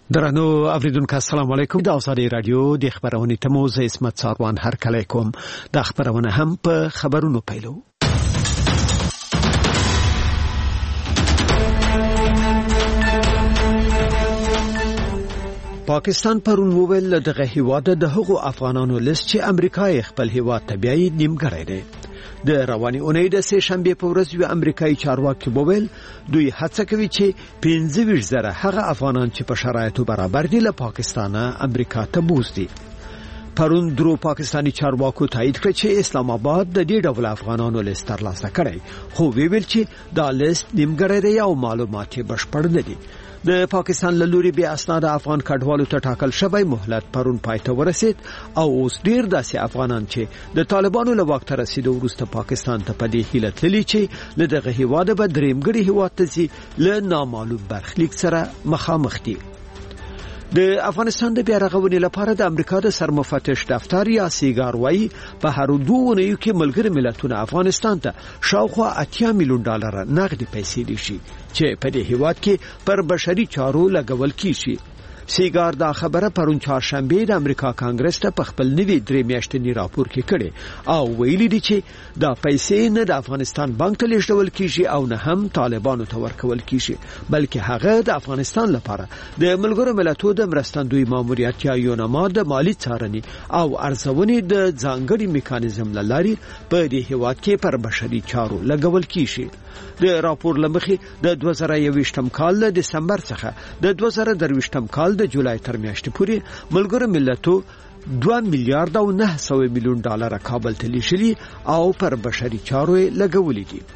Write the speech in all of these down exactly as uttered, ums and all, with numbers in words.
درنو اوریدونکو السلام علیکم. د اوسادي رادیو د خبرونې تموز اسمت ساروان هر کله کوم د خبرونه هم په خبرونو پیلو. پاکستان پرون وویل دغه هیواد د هغو افغانانو لست چې امریکا خپل هیواد ته بیاي نیمګړی دی. د رواني اونۍ د سه شنبه په ورځ یو امریکایي چارواکي وویل دوی هڅه کوي چې پنځه ویشت زره هغه افغانان چې په شرایطو برابر دي له پاکستانه امریکا ته بوزي. پرون درو پاکستانی چارواکو تایید کړ چې اسلام آباد د دې ډول افغانانو لیست ترلاسه کړي، خو ویل چې دا لیست نیمګړی دی او معلومات یې بشپړ نه دي. د پاکستان له لوري بیا اسناد افغان کډوالو ته ټاکل شوی مهلت پرون پایته ورسید او اوس ډیر داسې افغانان چې د طالبانو له واک ته رسیدو وروسته پاکستان ته په دې هیله تللي چې له دغه هیواده به درېمګړي هیواد ته ځي له نامعلوم برخلیک سره مخامخ دي. د افغانستان د بیا رغونې لپاره د امریکا د سرمفتش دفتر یا سیګار وايي په هر دوه اونیو کې ملګری ملتونه افغانستان ته شاوخوا اتیا میلیون ډالر نغدي پیسې دي شي چې په دې هیواد کې پر بشري چارو لګول کیږي. سیګار دا خبره پرون چهارشنبه د امریکا کانګرس ته په خپل نوي درې میاشتنی راپور کې کړي او ویلي دي چې دا پیسې نه د افغانستان بانک ته لیږدول کیږي او نه هم طالبانو ته ورکول کیږي، بلکې هغه د افغانستان لپاره د ملګرو ملتونو د مرستندوی ماموریت یا یونما د مالی څارنې او ارزونې د ځانګړي میکانیزم لاري په دې هیواد کې پر بشري چارو لګول کیږي. د راپور لمخې د دوه زره یوویشتم کال د دسمبر څخه د دوه زره درویشتم کال د جولای تر میاشتې پورې ملګرو ملتونو دوه میلیارډ او نه سوه میلیون ډالر کابل ته لیږلي او پر بشري چارو لګولې دي.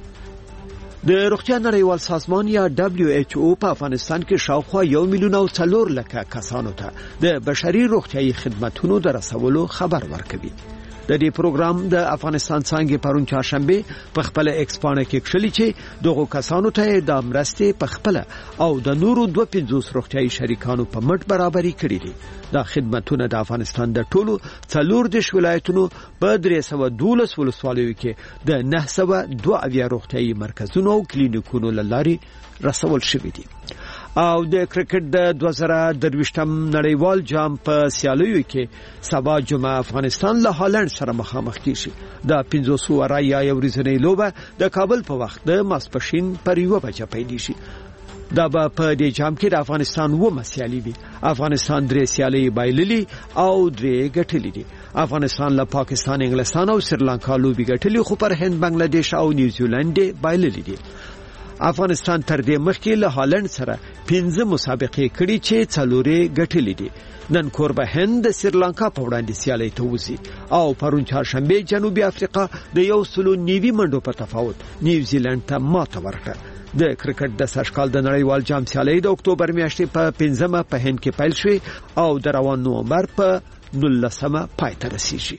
د روغتیا نړیوال سازمان یا دبلیو ایچ او په افغانستان کې شاوخوا یو میلیون او څلور لکه کسانو ته د بشري روغتیايي خدماتو د رسولو خبر ورکوي. د دې پروګرام د افغانستان څنګه پرون چهارشنبه په خپل ایکسپانه کې کړلی چې دغه کسانو ته د مرستې په خپل او د نورو دوه پنځوس روغتیايي شریکانو په مټ برابرۍ کړې دي. دا خدماتونه د افغانستان د ټولو څلور دیش ولایتونو په درې سوه دولس ولسوالیو کې د نه سوه دوه اویا روغتیايي مرکزونو او کلینیکونو لاري رسول شوي دي. او د کرکټ د دوه زره درویشتم نړیوال جام په سیالیو کې سبا جمعه افغانستان له هالند سره مخامخ کیږي. د پنځوس ورځې یا ورځنۍ لوبه د کابل په وخت د ماسپښین پر یوه بجه پیل شي. دا به په دې جام کې د افغانستان و مسیالي وي. افغانستان درې سیالي بایللي او درې ګټلې دي. افغانستان له پاکستان، انګلستان او سریلانکا لوبي ګټلې، خو پر هند، بنگلاديش او نیوزیلند بایللي دي. افغانستان تر دې مخکې له هالند سره پنځه مسابقې کړې چې څلورې ګټلې دي. نن کوربه هند د سریلانکا په وړاندې سیالي ته وځي او پرون چهارشنبه جنوبي افریقا د یو سلو نیوي منډو په تفاوت نیوزیلند ته ماته ورکړه. د کرکټ د سشکال د نړیوال جام سیالي د اکتوبر میاشتې په پنځمه په هند کې پیل شوه او د روان نومبر په نولسمه پای ته رسیږي.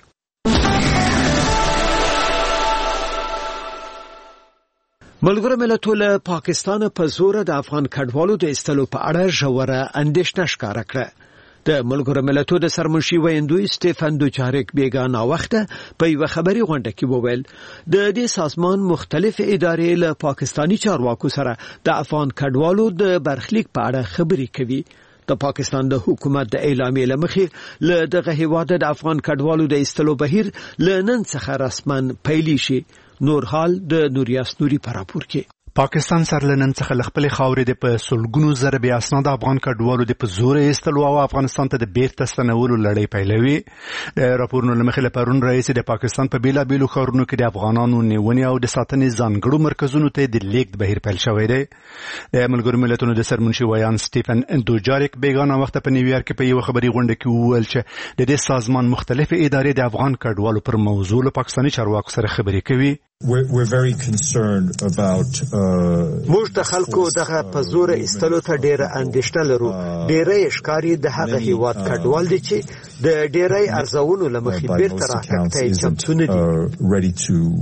ملګرو ملتونو له پاکستان په زور د افغان کډوالو د ایستلو په اړه ژوره اندېښنه ښکاره کړه. د ملګرو ملتونو د سرمنشي ویندوی سټيفن دوچارک بیگانه وخته په یو خبري غونډه کې وویل د دې سازمان مختلف ادارې له پاکستانی چارواکو سره د افغان کډوالو د برخلیک په اړه خبرې کوي. د پاکستان د حکومت د اعلامیې لمخې له دغه هیواد د افغان کډوالو د ایستلو بهیر له نن څخه رسماً پیل شي. نور حال د نوریاس نوري په راپور کې پاکستان سره لنن څخه خپل خاورې د په سلګونو زره بیا اسناد افغان کډوالو د په زور ایستلو او افغانستان ته د بیرته ستنولو لړۍ پیلوي. د راپورونو لمخې پرون رئیس د پاکستان په بیلا بیلو ښارونو کې د افغانانو نیونې او د ساتنې ځانګړو مرکزونو ته د لیږد بهیر پیل شوی دی. د ملګرو ملتونو د سرمنشي ویان سټيفن دوچارک بیگانه وخت په نیویارک کې په یو خبري غونډه کې وویل چې د دې سازمان مختلف ادارې د افغان کډوالو پر موضوع له پاکستاني چارواکو سره خبرې کوي. We're, we're very concerned about موږ د خلکو دغه په زور ایستلو ته ډېره اندېښنه لرو. ډېری ښکاري د هغه هیواد کډوال دي چې د ډېری ارزونو له مخې بیرته راتګ ته چمتو نه دي.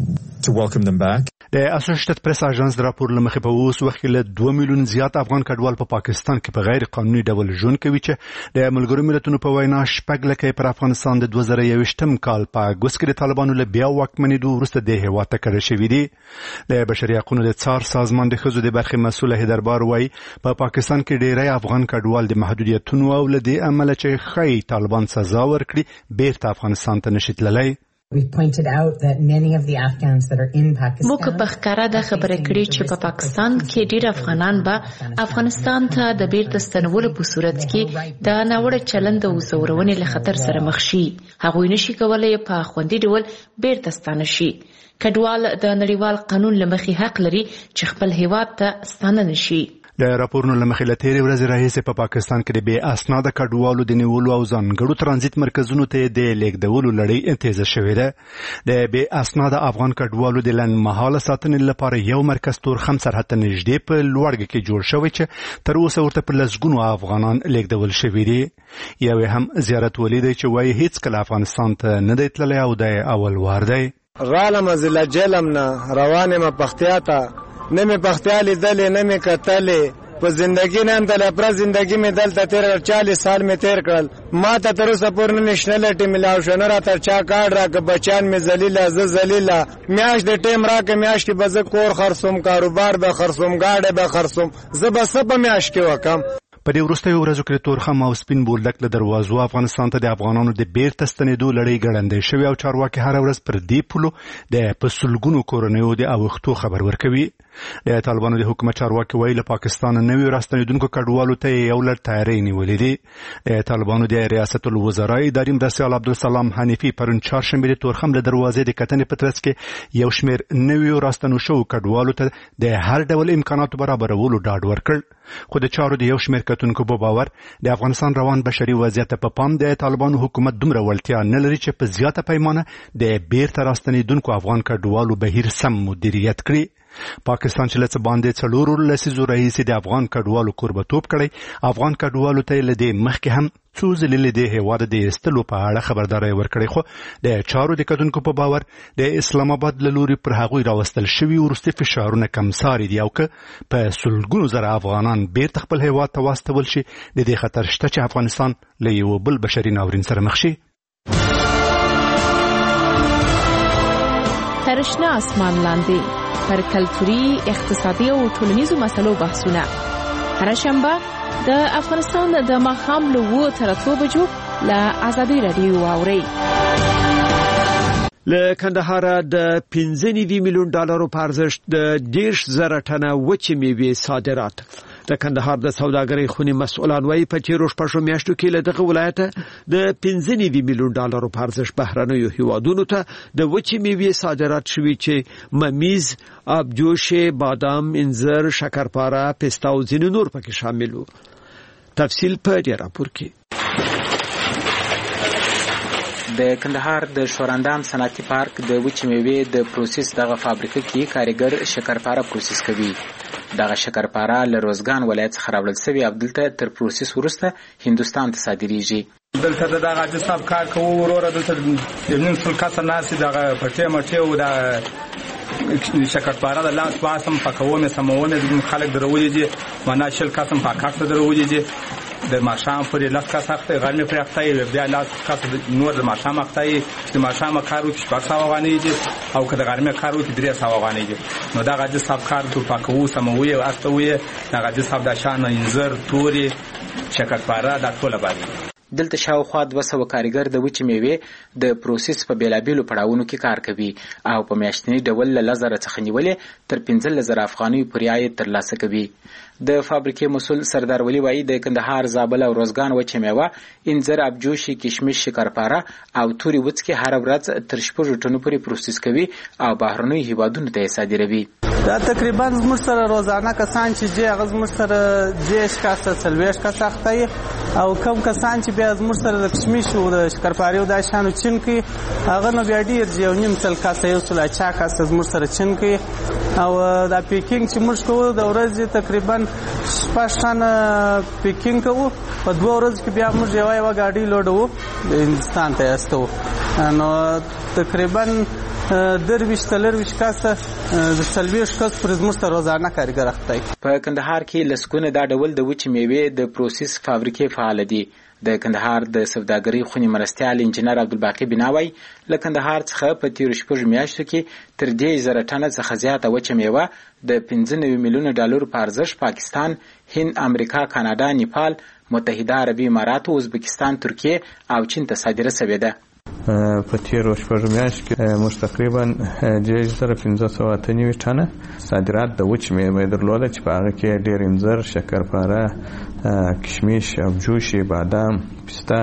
to welcome them back. د اسوسییټډ پریس اژانس د راپور لمخې په اوس وخت کې له دوه میلیون زیات افغان کډوال په پاکستان کې په غیر قانوني ډول ژوند کوي چې د ملګرو ملتونو په وینا شپږ لکه پر افغانستان د دوه زره یوویشتم کال په اګوست کې د طالبانو له بیا واکمنېدو وروسته د هېواد ته کډه شوي دي. د بشري حقوقو د څار سازمان د ښځو د برخې مسؤل هیدربار وایي په پاکستان کې ډېری افغان کډوال د محدودیتونو او له دې امله چې ښایي طالبان سزا ورکړي بیرته افغانستان ته نشي تللی. We've pointed out that many of the Afghans that are in Pakistan موږ په ښکاره دا خبره کړې چې په پاکستان کې ډېر افغانان به افغانستان ته د بیرته ستنولو په صورت کې د ناوړه چلند او زورونې له خطر سره مخ شي. هغوی نشي کولای په خوندي ډول بیرته ستانه شي. کډوال د نړیوال قانون له مخې حق لري چې خپل هیواد ته ستانه نشي. د راپورونو له مخې له تېرې ورځې راهیسې په پاکستان کې د بې اسناده کډوالو د نیولو او ځانګړو ترانزیت مرکزونو ته د لیږدولو لړۍ تیزه شوې ده. د بې اسناده افغان کډوالو د لنډمهاله ساتنې لپاره یو مرکز تورخم سرحد ته نږدې په لوړګي کې جوړ شوی چې تر اوسه ورته په لسګونو افغانان لیږدول شوي دي. یو هم زیارت ولی دی چې وایي هیڅکله افغانستان ته نه دی تللی او د اول وار دی. غالم ضلع جلم نه روان یم پختیا ته نه مې پختیا لیدلې نه مې کتلې په زندگی نه هم دله پره زندگی مې دلته تېر کړل چالیس سال مې تېر کړل ما ته تر اوسه پورې نه نیشنلټي میلاو شوه نه راته چا کارډ راکړه بچیان مې ذلیله زه ذلیله میاشت د ټیم راکړه میاشت کې به زه کور خرڅوم کاروبار به خرڅوم ګاډی به خرڅوم زه به څه په میاشت کې وکړم. په دې وروستیو ورځو کې تورخم او سپین بولدک له دروازو افغانستان ته د افغانانو د بیرته ستنېدو لړۍ ګړندۍ شوې او چارواکي هره ورځ پر دې پولو د په سلګونو کورنیو د اوښتو خبر ورکوي. د طالبانو د حکومت چارواکي وایي له پاکستان نویو راستنېدونکو کډوالو ته یو لړ تیاری نیولې دي. د طالبانو د ریاست الوزرا اداري مرستیال عبدالسلام حنیفي پرون چهارشنبې د تورخم له دروازې د کتنې په ترڅ کې یو شمېر نویو راستنو شوو کډوالو ته د هر ډول امکاناتو برابرولو ډاډ ورکړ. خو د چارو د یو شمېر کتونکو په باور د افغانستان روان بشري وضعیت په پام د طالبانو حکومت دومره وړتیا نه لري چې په زیاته پیمانه د بیرته راستنېدونکو افغان کډوالو بهیر سم مدیریت کړي. پاکستان چې لڅ باندې څلورو لسیزو راهیسې د افغان کډوالو کوربتوب کړی افغان کډوالو ته له دې مخکې هم څو ځلې د هېواد د ایستلو په اړه خبرداری ورکړی خو د چارو د کتونکو په باور د اسلام آباد له لوري پر هغوی راوستل شوي وروستي فشارونه کمساري دي او که په سلګونو زره افغانان بیرته خپل هېواد ته واستول شي د دې خطر شته چې افغانستان له یو بل بشري ناورین سره مخ شي. تر شنه اسمان لاندې پر کلتوري اقتصادي او ټولنیزو مسلو بحثونه هر شنبه د افغانستان د ماښام له اوه تر اتو بجو له ازادي راډیو واورئ. له کندهار د پنځه نوي میلیون ډالرو په ارزښت د دېرش زره ټنه وچې میوې صادرات. د کندهار د سوداګرۍ خونې مسؤلان وایي په تېرو شپږو میاشتو کې له دغه ولایته د پنځه نوي میلیون ډالرو په ارزښت بهرنیو هیوادونو ته د وچې میوې صادرات شوي چې ممیز، ابجوشې، بادام، انځر، شکرپاره، پسته او ځینې نور پکې شامل وو. تفصیل په دې راپور کې. د کندهار د شوراندام صنعتي پارک د وچې میوې د پروسس دغه فابریکه کې کارګر شکرپاره پروسس کوي. دغه شکرپاره له روزګان ولایت څخه راوړل شوی او دلته تر پروسس وروسته هندوستان ته صادریږي. دلته د دغه عاجز صاحب کار کوو وروره دلته د نیم سل کسه ناستې دغه پټې مټې او د شکرپاره د لاس پاسم پاکومې سمومې خلک درولي دي معنا شل کسم پاکاکته درولي دي د ماشام پرې لاس کس اخته غرمې پرې اخته بیا لاس کس نور د ماشام اخته چې ماشام کارو کې شپږ سوه افغانۍ دي او که د غرمې کارو کې درې سوه افغانۍ دي. نو دا عاجز صاحب کار ټول پاکوو سموي او اختوي دا عاجز صاحب د شان انځر توري شکرپاره دا ټول باندې. دلته شاوخوا دوه سوه کارګر د وچې میوې د پروسس په بیلابیلو پړاوونو کې کار کوي او په میاشتني ډول له لس زره څخه نیولې تر پنځلس زره افغانیو پورې عاید ترلاسه کوي. د فابریکې مسؤل سردار ولی وایي د کندهار، زابل او روزګان وچې میوه، انځر، ابجوشي، کشمش، شکرپاره او توري وڅکې هر ورځ تر شپږو ټنو پورې پروسس کوي او بهرنیو هیوادونو ته یې صادروي. دا تقریبا زموږ سره روزانه کسان چې جې هغه زموږ سره دېرش کسه څلوېښت کسه اخته او کم کسان چې بیا زموږ سره د کشمش او د شکرپارې او دا شیانو چین کوي هغه نو بیا ډېر دي، یو نیم سل کسه یو سل اچا کسه زموږ سره چین کوي. او دا پیکینګ چې موږ کوو د ورځې تقریبا شپږ ټنه پیکینګ کوو. په دوه ورځو کې بیا موږ یوه یوه ګاډۍ لوډوو د هندوستان ته یې استوو. نو تقریبا درویشت تلرویشت کسه د څلوېښت کس پر زموږ ته روزانه کارګر اخته په کندهار کې لسګونه دا ډول د وچې میوې د پروسس فابریکې فعال دي. د کندهار د سوداګرۍ خونې مرستیال انجنیر عبدالباقي بناوی له کندهار څخه په تیرو شپږو میاشتو کې تر دې زره ټنه څخه زیاته وچه میوه د پنځه نوي میلیونه ډالرو په ارزښت پاکستان، هند، امریکا، کاناډا، نیپال، متحده عربي امارات، ازبکستان، ترکیه او چین ته صادره شوې ده. په تیرو شپږو میاشتو کې موږ تقریبا درې زره پنځه سوه اته نوي ټنه صادرات د وچې میوې درلوده چې په هغه کې ډېر انځر، شکرپاره، کشمیش، ابجوشي، بادام، پسته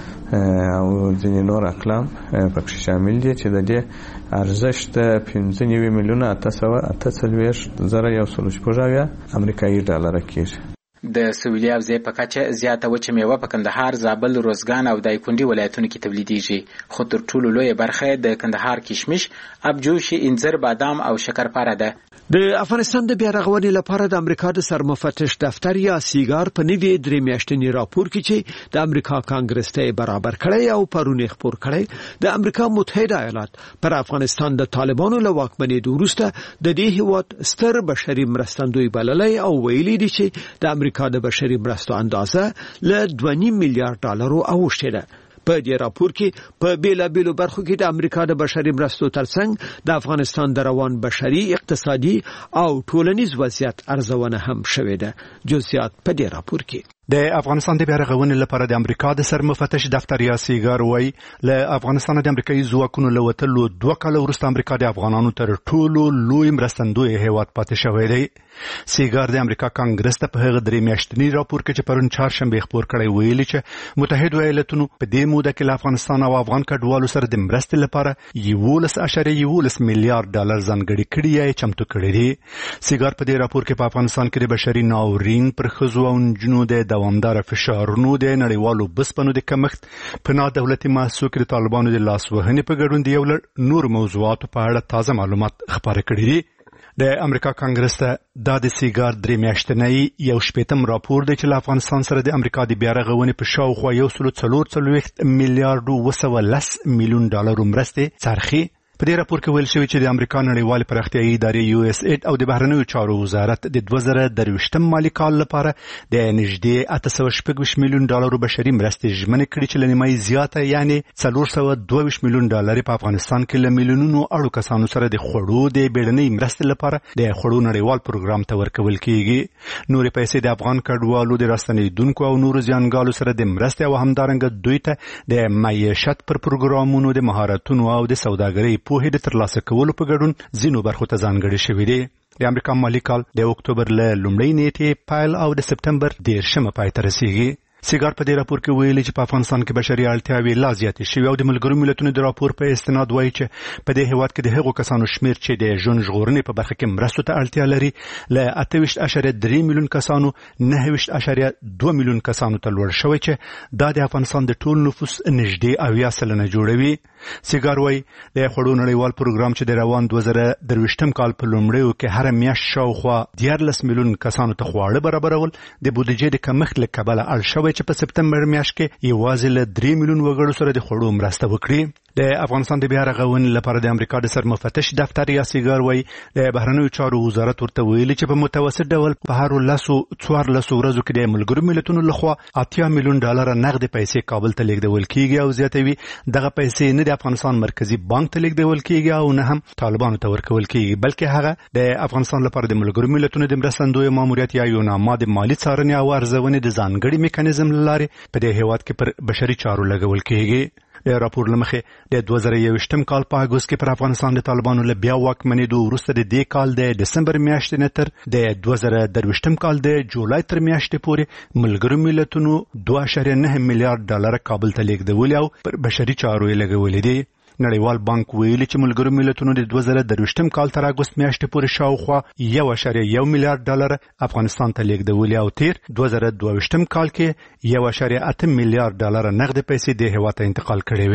او ځینې نور اقلام پکې شامل دي چې د دې ارزښت پنځه نوي میلیونه اته سوه اته څلوېښت زره یو سل شپږ اویا امریکایي ډالره کېږي. د سویلي حوزې په کچه زیاته وچه میوه په کندهار، زابل، روزګان او دایکنډي ولایتونو کې تولیدېږي، خو تر ټولو لویه برخه د کندهار کشمیش، ابجوشي، انځر، بادام او شکرپاره ده. د افغانستان د بیا رغونې لپاره د امریکا د سرمفتش دفتر یا سیګار په نوي درې میاشتني راپور کې چې د امریکا کانګرس ته برابر کړی او پرون خبر کړی، د امریکا متحده ایالات پر افغانستان د طالبانو له واکمنۍ وروسته د دې هیواد ستر بشري مرستندوی بللی او ویلي دي چې د امریکا د بشري مرستو اندازه له دوه نیم میلیارډ ډالرو اوښتې ده. په دې راپور کې په بیلابیلو برخو کې د امریکا د بشري مرستو ترڅنګ د افغانستان د روان بشري، اقتصادي او ټولنیز وضعیت ارزونه هم شوې ده. جزئیات په دې راپور کې د افغانستان د بیا رغونې لپاره د امریکا د سرمفتش دفتر یا سیګار وای له افغانستان د امریکایي ځواکونو له وتلو دوه کاله وروسته امریکا د افغانانو تر ټولو لوی مرستندوی هیواد پاتې شوی دی. سیګار د امریکا کانګرس ته په هغه درې میاشتني راپور کې چې پرون چهارشنبه خبر کړی ویلي چې متحده ایالاتونو په دې موده کې له افغانستان او افغان کډوالو سره د مرستې لپاره یولس اعشاریه یولس میلیارډ ډالر ځانګړي کړي یا چمتو کړي دي. سیګار په دې راپور کې په افغانستان کې د بشري ناورین پر ښځو او نجونو د دوامدار فشارونو د نړیوالو بسپنو د کمښت، په نادولتي محصول کې د طالبانو د لاسوهنې په ګډون د یو لړ نور موضوعاتو په اړه تازه معلومات خپاره کړي دي. د امریکا کانګرس ته دا د سیګار درې میاشتنی یو شپېتم راپور دی چې له افغانستان سره د امریکا د بیا رغونې په شاوخوا یو سل څلور څلوېښت میلیارډ اوه سوه لس میلیون ډالرو مرستې څرخي. په دې راپور کې ویل شوی چې د امریکا نړیوال پراختیایي ادارې یو اس ایډ او د بهرنیو چارو وزارت د دوه زره درویشتم مالي کال لپاره د نږدې اته سوه شپږ ویشت میلیون ډالرو بشري مرستې ژمنې کړې چې له نیمایي زیاته یعنې څلور سوه دوه ویشت میلیون ډالر په افغانستان کې له میلیونونو اړو کسانو سره د خوړو د بیړنۍ مرستې لپاره د خوړو نړیوال پروګرام ته ورکول کېږي. نورې پیسې د افغان کډوالو د راستنېدونکو او نورو زیانګالو سره د مرستې او همدارنګه دوی ته د معیشت پر پروګرامونو د مهارتونو او د سوداګرۍ پوهې د ترلاسه کولو په ګډون ځینو برخو ته ځانګړي شوي دي. د امریکا مالي کال د اکتوبر له لومړۍ نیټې پیل او د سپتمبر دېرشمه پای ته رسیږي. سیګار په دې راپور کې ویلي چې په افغانستان کې بشري اړتیاوې لا زیاتې شوي او د ملګرو ملتونو د راپور په استناد وایي چې په دې هیواد کې د هغو کسانو شمیر چې د ژوند ژغورنې په برخه کې مرستو ته اړتیا لري له اته ویشت اعشاریه درې میلیون کسانو نهه ویشت اعشاریه دوه میلیون کسانو ته لوړ شوی چې دا د افغانستان د ټول نفوس نږدې اویا سلنه جوړوي. سیګار وایي د خوړو نړیوال پروګرام چې د روان دوه زره درویشتم کال په لومړیو کې هره میاشت شاوخوا دیارلس میلیون کسانو ته خواړه برابرول د بودیجې د کمښت له کبله اړ شوی چې په سپتمبر میاشت کې یوازې له درې میلیون وګړو سره د خوړو مرسته وکړي. د افغانستان د بیا رغونې لپاره د امریکا د سرمفتش دفتر یا سیګار وایي د بهرنیو چارو وزارت ورته ویلي چې په متوسط ډول په هر لسو څوارلسو ورځو کې د ملګرو ملتونو لخوا اتیا میلیون ډالر نغدې پیسې کابل ته لیږدول کیږي او زیاتوي دغه پیسې نه د افغانستان مرکزی بانک ته لیږدول کیږي او نه هم طالبانو ته ورکول کیږي، بلکې هغه د افغانستان لپاره د ملګرو ملتونو د مرستندوی ماموریت یا یوناما د مالی څارنې او ارزونې د ځانګړي میکانیزم له لارې په دې هیواد کې پر بشري چارو لګول کیږي. د راپور له مخې د دوه زره یوویشتم کال په اګوست کې پر افغانستان د طالبانو له بیا واکمنېدو وروسته د دې کال د دسمبر میاشتې نه تر د دوه زره درویشتم کال د جولای تر میاشتې پورې ملګرو ملتونو دوه اعشاریه نه میلیارډ ډالر کابل ته لیږدولي او پر بشري چارو یې لګولي دي. نړیوال بانک ویلي چې ملګرو ملتونو د دوه زره درویشتم کال تر اګوست میاشتې پورې شاوخوا یو اعشاریه یو میلیارډ ډالر افغانستان ته لیږدولي او تیر دوه زره دوه ویشتم کال کې یو اعشاریه اته میلیارډ ډالر نغدې پیسې د هیواد ته انتقال کړې وې.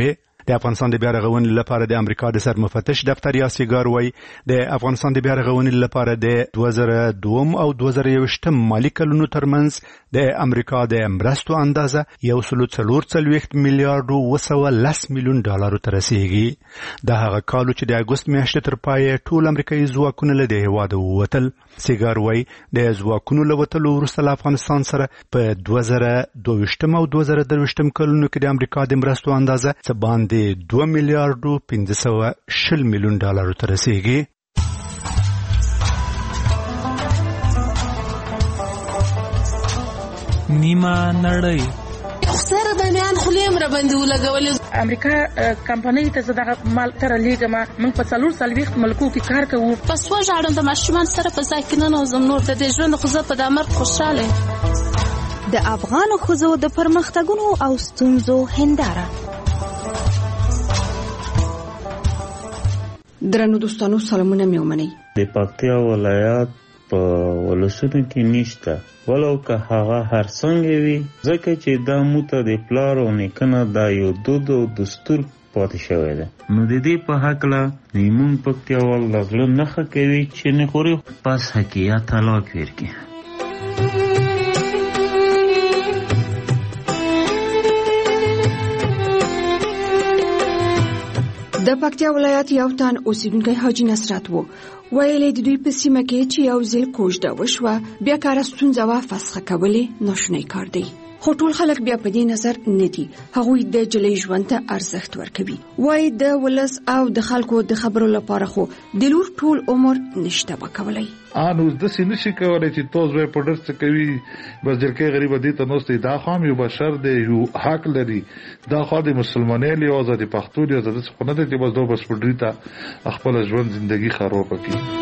د افغانستان د بیا رغونې لپاره د امریکا د سرمفتش دفتر یا سیګار وای د افغانستان د بیا رغونې لپاره د دوه زره دوه او دوه زره یو مالی کلونو ترمنځ د امریکا د مرستو اندازه یو سل څلور څلوېښت میلیارډ او سوه لس میلیون ډالرو ته رسیږي. د هغه کال چې د اګوست میاشتې تر پایه ټول امریکایي ځواکونه له د هیواد ووتل. سیګار وای د ځواکونو له وتلو وروسته له افغانستان سره په دوه زره دوه او دوه زره درې کلونو کې د امریکا د مرستو اندازه څه باندې دوه میلیارډ او پنځه سوه شل میلیون ډالرو ته رسیږي. نیمه نړۍ سره باندې خلیم را باندې ولګولې امریکا کمپنۍ ته زداغه مال تر لیګه ما من په څلور سلويخت ملکو کې کار کوو. پس وژاړم د ماشومان سره په ځای کې نه نوزم نور د دې ژوند خو زه په د مرګ خوشاله. د افغان ښځو د پرمختګونو او ستونزو هنداره. درنو دوستانو سلامونه مې ومنئ. د پکتیا ولایت په ولسونو کې نشته ولو که هغه هر څنګه وي ځکه چې دا موته د پلار او نیکه دا یو دود او دستور پاتې شوی دی. نو د دې په هکله زموږ پکتیاوال له زړه نښه کوي چې نه خوري پس حقیقت طلاق ورکړي. د پکتیا ولایت یو تن اوسیدونکی حاجی نصرت وو. ویلې د دوی په سیمه کې چې یو ځل کوژده وشوه بیا کار ستونزه وا فسخه کولې ناشونی کار دی. خو ټول خلک بیا په دې نظر نه دي. هغوی د جلې ژوند ته ارزښت ورکوي. وایي د ولس او د خلکو د خبرو لپاره خو د لور ټول عمر نشته وکولای. انو د سینې شي کولای چې توز وې پډر څه کوي بس جلکې غریب دي ته نوستي دا خام یو بشر دی یو حق لري. دا خو د مسلمانۍ له اوزه د پښتو دی زده څه نه دی چې بس دوه بس پډری ته خپل ژوند ژوندۍ خراب کړي.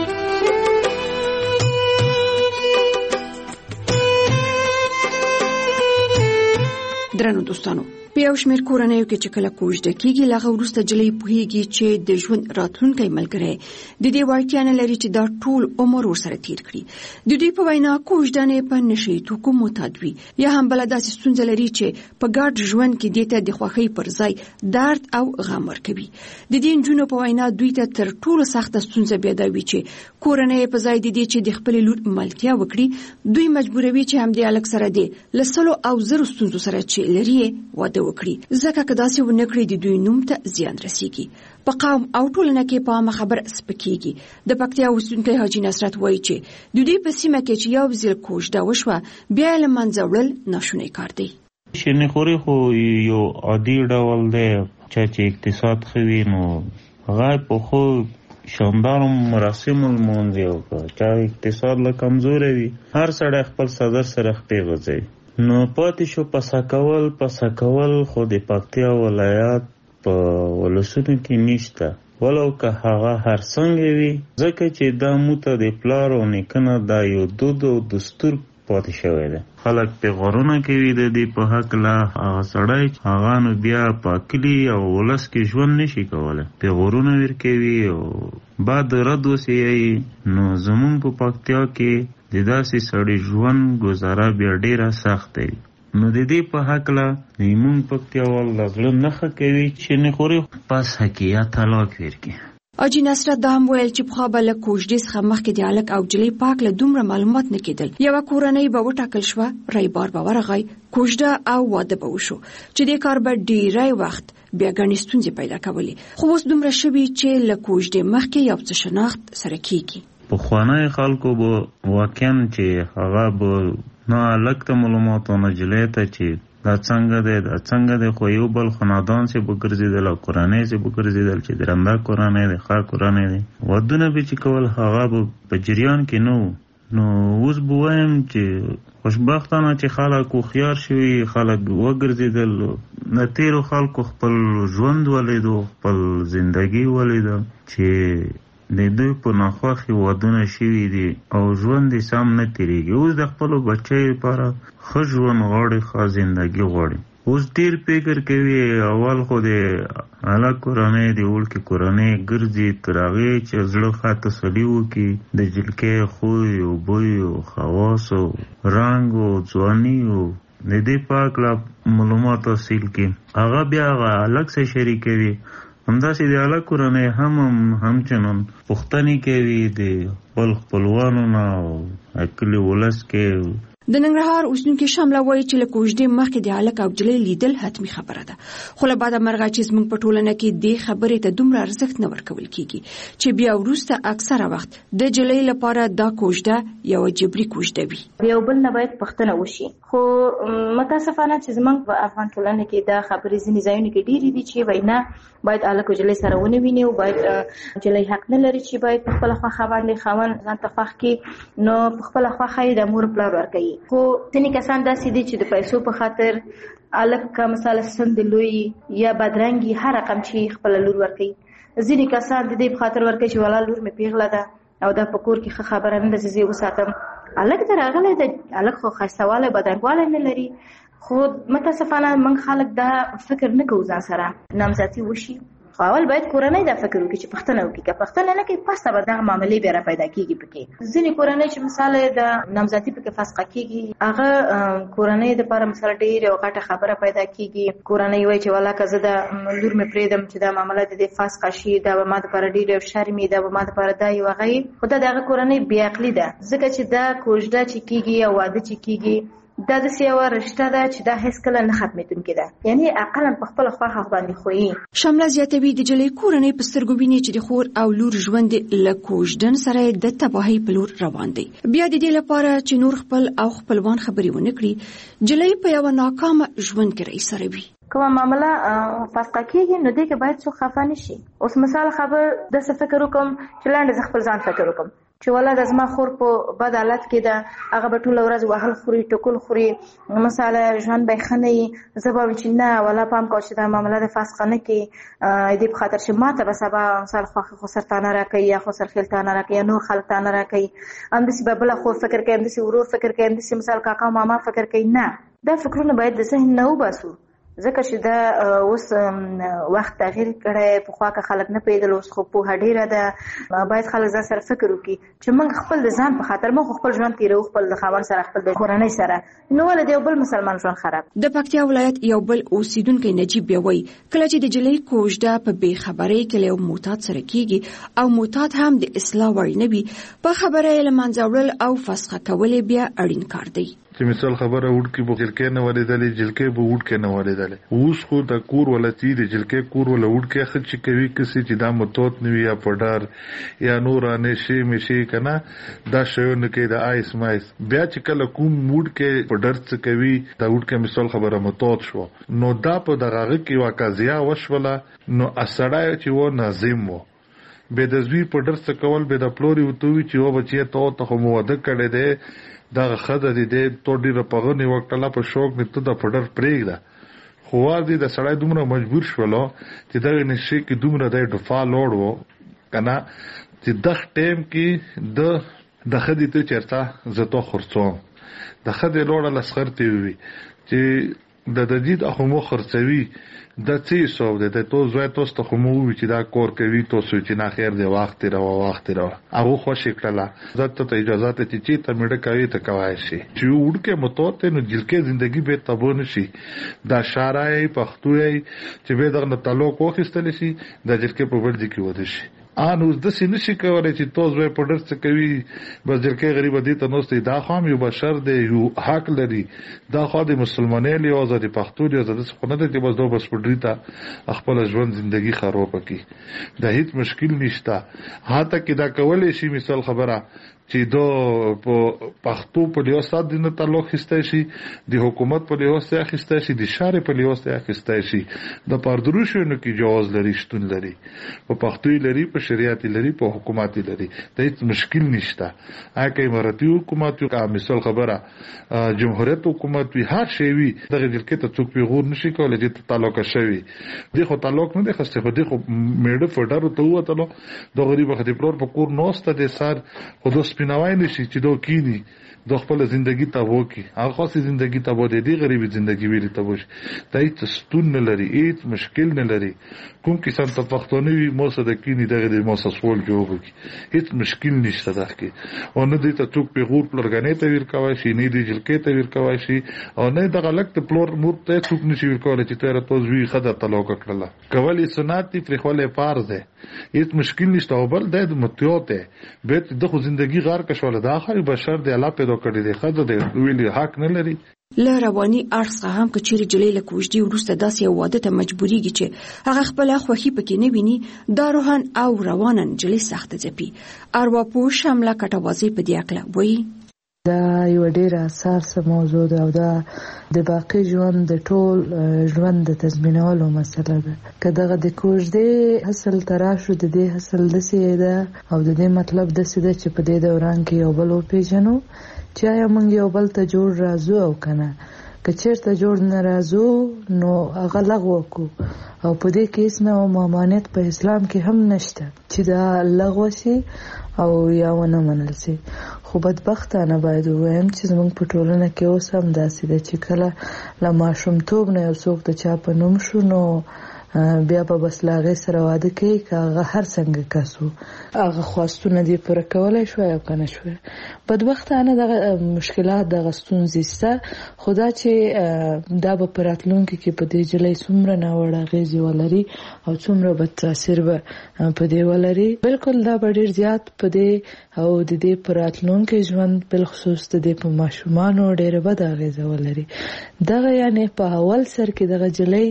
درنو دوستانو په یو شمېر کورنیو کې چې کله کوژده کېږي له هغه وروسته جلۍ پوهېږي چې د ژوند راتلونکی ملګری د دې وړتیا نه لري چې دا ټول عمر ورسره تیر کړي. د دوی په وینا کوژدنې په نشي توکو معتاد وي یا هم بله داسې ستونزه لري چې په ګډ ژوند کې دې ته د خوښۍ پر ځای درد او غم ورکوي. د دې نجونو په وینا دوی ته تر ټولو سخته ستونزه بیا دا وي چې کورنۍ په ځای د دې چې د خپلې لور ملتیا وکړي دوی مجبوروي چې همدې هلک سره دې له سلو او زرو ستونزو سره چې لري واده وکړي ځکه که داسې ونه کړي د دوی نوم ته زیان رسیږي. په قوم او ټولنه کې په عامه خبر سپکېږي. د پکتیا اوسیدونکی حاجي نصرت وایي چې د دوی په سیمه کې چې یو ځل کوژده وشوه بیا یې له منځه وړل ناشونی کار دی. شینخوري خو یو عادي ډول دی چې اقتصاد ښه وي نو هغه په خو شاندار مراسم المونځ یو چې اقتصاد له کمزوری وي هر سړی خپل صدر سره خپې غځوي. نو پاتې شو پسا کول پسا کول خو د پکتیا ولایت په ولسونو کې نشته ولو که هغه هر څنګه وي ځکه چې دا موته د پلار او نیکه دا یو دود او دستور پاتې شوی دی. خلک په غرونه کې وي د دې په هکله هغه سړی هغه نو بیا په کلي او ولس کې ژوند نشي کولی په غرونه ورکوي او بعد رد وسیږي. نو زمونږ په پکتیا کې د داسې سړي ژوند گزاره بیا ډیره سخت دی. نو د دې په هکله زمونږ پکتیاوال له زړه نښه کوي چې نه خوري پس حقیقت طلاق ورکړي. حاجي نصرت دا هم ویل چې پخوا به له کوژدې څخه مخکې د هلک او جلۍ پاک له دومره معلومات نه کېدل. یوه کورنۍ به وټاکل شوه رایبار به ورغی کوژده او واده به وشو چې دې کار به ډیری وخت بیا ګڼې ستونزې پیدا کولې. خو اوس دومره شوي چې له کوژدې مخکې یو څه شناخت سره کېږي. پخوانی خلکو به واقعا چې هغه به نه هلک ته معلومات او نه جلۍ ته چې دا څنګه دی دا څنګه دی خو یو بل خاندان سې به ګرځېدل او کورنۍ سې به ګرځېدل چې درنده کورنۍ دی ښه کورنۍ دی ودونه به چې کول هغه به په جریان کې نه و. نو اوس به وایم چې خوشبختانه چې خلک هوښیار شوي خلک وګرځېدل د تېرو خلکو خپل ژوند ولیدو خپل زندګي ولیده چې د دوی په ناخوښې ودونه شوي دي او ژوند یې سم نه تېرېږي. اوس د خپلو بچیو لپاره ښه ژوند غواړي ښه زندګي غواړي. اوس ډېر فکر کوي اول خو د هلک کورنۍ د وړکې کورنۍ ګرځي تر هغې چې زړه ښه تسلي وکړي د جلکۍ خوی او بوی او خواص او رنګ او ځواني او د دې پاک لا معلومات حاصل کړي هغه بیا هغه الګ څه شریکوي همداسې د الګ کورنۍ هم همچنان پوښتنې کوي د خپل خپلوانو نه او کلي ولس کې. د ننګرهار اوسیدونکو شامله وایي چې له کوژدې مخکې د هلک او نجلۍ لیدل حتمي خبره ده، خو له بعده مرغه چې زموږ په ټولنه کې دې خبرې ته دومره ارزښت نه ورکول کیږي چې بیا وروسته اکثره وخت د نجلۍ لپاره دا کوژده یوه جبري کوژده وي. یو بل نه باید پوښتنه وشي، خو متاسفانه چې زموږ په افغان ټولنه کې دا خبرې ځینې ځایونو کې ډېرې دي چې وایي نه باید هلک او نجلۍ سره ونه ویني او باید نجلۍ حق نه لري چې باید په خپله خوښه باندې خاوند ځان ته خوښ کړي، نو په خپله خوښه یې د مور پلار ورکوي. خو ځینې کسان داسې دي چې د پیسو په خاطر هلک که مثلا سند لوی یا بدرنګي هر رقم چې خپله لور ورکوي. ځینې کسان د دې په خاطر ورکوي چې والا لور مې پیغله ده او دا په کور کې ښه خبره نه ده چې زه یې وساتم. هلک ته راغلی ده، هلک خو ښایستهوالی بدرنګوالی نه لري، خو متاسفانه موږ خلک دا فکر نه کوو ځان سره نامزدي وشي. خو اول باید کورنۍ دا فکر وکړي چې پښتنه وکړي، که پښتنه نه کوي پس به دغه معاملې بیا را پیدا کېږي. پکې ځینې کورنۍ چې مثال د نامزدي پکې فسخه کېږي، هغه کورنۍ دپاره مثال ډېر یو غټه خبره پیدا کېږي. کورنۍ وایي چې والله که زه د لور مې پرېږدم چې دا معامله د دې فسخه شي، دا به ما دپاره ډېر یو شرم وي، دا به ما دپاره دا یو هغه وي. خو دا د هغه کورنۍ بېعقلي ده، ځکه چې دا کوژده چې کېږي یا واده چې کېږي دا داسې یوه رشته ده چې دا هېڅکله نه ختمېدونکې ده، یعنې اقلا په خپله خوښه باندې خویي. شامله زیاتوي د نجلۍ کورنۍ په سترګو ویني چې د خور او لور ژوند له کوژدن سره د تباهۍ په لور روان دی. بیا د دې لپاره چې نور خپل او خپلوان خبرې ونه کړي، نجلۍ په یوه ناکامه ژوند کې رایسروي. کومه معامله فسخه کېږي نو دې کې باید څوک خفه نه شي. اوس مثال خبر داسې فکر وکړم چې لاندې زه خپل ځان فکر وکړم چې والا د زما خور په بد حالت کې ده، هغه به ټوله ورځ وهل خوري ټکول خوري، مثلا ژوند به یې ښه نه وي. زه به وایم چې نه والا پام کوه چې دا معامله د فسخه نه کړي، دې په خاطر چې ما ته به سبا مثال خوښه خسر تانه راکوي یا خسر خیل تانه راکوي یا نور خلک تانه راکوي. همداسې به بله خور فکر کوي، همداسې ورور فکر کوي، همداسې مثال کاکا ماما فکر کوي. نه، دا فکرونه باید د ذهن نه وباسو، ځکه چې دا اوس وخت تغییر کړی. پخوا که خلک نه پوهېدل، اوس خو پوهه ډېره ده. باید خلک ځان سره فکر وکړي چې موږ خپل د ځان په خاطر موږ خپل ژوند تېروو، خپل د خاوند سره، خپل د کورنۍ سره، نو ولې د یو بل مسلمان ژوند خراب. د پکتیا ولایت یو بل اوسیدونکی نجیب بیا وایي کله چې د نجلۍ کوژده په بېخبرۍ کې له یو معتاد سره کېږي او معتاد هم د اصلاح وړ نه وي، په خبره یې له منځه وړل او فسخه کول یې بیا اړین کار دی. چې مثال خبره وډ کې به جلکې نه ولیدلې، جلکې به وډ کې نه ولیدلې. اوس خو د کور ولتی د جلکې کور ول وډ کې خچ کوي کسي چې دا متوت نوي یا پډار یا نورانه شي مشي کنه دا شیونه کې د آیس مایس بیا چې کله کوم موډ کې پډر څه کوي دا وډ کې مثال خبره متوت شو، نو دا په دغه کې واقعیا وشوله، نو اسړای چې و ناظم وو به د زوی پډر څه کول به د پلوري وتوي چې و بچي ته ته موده کړي دي دا خدای دې ته ډیره پغنی وکړه په شوق دې ته د پډر پرېږده. خو دې د سړی دومره مجبور شولو چې دغه نشي کې دومره د ډفا لوړ وو کنه چې د ټیم کې د د خدي ته چرته زته خرڅوم د خدي لوړ لسخرتي وي چې د دجید اخمو خرڅوي د څه سو د تو زوی توس ته خمو وی چې دا کور کوي تو سو چې نه خیر دی وخت را وخت را هغه خوشی کړه زته ته اجازه ته چې ته مړ کوي ته کوي شي چې وډ کې متوته نو جلکې ژوندۍ به تبون شي دا شارای پښتوي چې به دغه تعلق وخستل شي د جلکې په ورځ کې ود شي ان اوس د سینې شي کولای چې توز به پډر څه کوي بس جلکې غریب دي ته نوستي دا خام یو بشر دی یو حق لري دا خو د مسلمانانو له آزاد پښتو دی آزاد څه نه دی بس دو بس پډریتا خپل ژوند ژوندۍ خراب کی دا هیڅ مشکل نشته هاته کې دا کولای شي مثال خبره چې دو په پښتو په لیاست د تعلق خسته شي د حکومت په لیاست خسته شي د شارع په لیاست خسته شي د پردروشونو کې جواز لري شتون لري په پښتو لري په شریعت لري په حکومت لري د هیڅ مشکل نشته هغه اماراتي حکومت او مثال خبره جمهوریت حکومت وی هر شی وی دغه جلکې ته څوک پیغور نشي کولای چې تعلق شوی دغه تعلق نه د خسته خو دغه میډ فډر ته وته د غریب خدای پلور په کور نوسته د سار خودس سپیناوای نشي چې دوه کینی د خپل ژوندۍ ته وکی هغه خاصه ژوندۍ ته بده دی غریبي ژوندۍ ویل ته وش دای ته ستون نه لري هیڅ مشکل نه لري کوم کسان ته پښتون وي مو سره کینی دغه د مو سسول جوړ کی هیڅ مشکل نشته ده کی او نه دي ته څوک په غور پلرګنې ته ویل کوي شي نه دي جلکې ته ویل کوي شي او نه دغه لکه پلور مور ته څوک نشي ویل کوي چې تر توز وی خدای تعالی کړله کولی سنت پر خپل فرض ده هیڅ مشکل نشته او بل د متیوته به د خو ژوندۍ غار کښول د اخر بشر دی الله پیدا کړی دی خدای دی ویلي حق نه لري له رواني ارڅ هم کچېری جلې له کوژدي ورسته داسې یو واده ته مجبورېږي چې هغه خپل خوښي پکې نه ویني دا روحان او روانن جلې سخت ځپي ارواپوه شامله کټوازي په دې اکله وایي دا یو ډېر اساسه موضوع ده او دا د باقي ژوند د ټول ژوند د تضمینولو مسله ده که دغه د کوژدې حاصل تراشو د دې حاصل دسې ده او د دې مطلب دسې ده چې په دې دوران کې یو بل وپېژنو چې آیا موږ یو بل ته جوړ راځو او کنه که چېرته جوړ نه راځو نو هغه لغوه کړو او په دې کې هیڅ نه ممانعت په اسلام کې هم نشته چې دا لغوه شي او یا ونه منل شي خو بدبختانه باید ووایم چې زموږ په ټولنه کې اوس هم داسې ده چې کله له ماشومتوب نه یو څوک د چا په نوم شو نو بیا به بس له هغې سره واده کوي که هغه هر څنګه کس و هغه خواستونه دې پوره کولی شوی او که نه شوی بدبختانه دغه مشکلات دغه ستونزې شته خو دا چې دا به په راتلونکي کې په دې جلۍ څومره ناوړه اغېزې ولري او څومره بد تاثیر به په دې ولري بلکل دا به ډېر زیات په دې او د دې په راتلونکي ژوند بالخصوص د دې په ماشومانو ډېره بده اغېزه ولري دغه یعنې په اول سر کې دغه جلۍ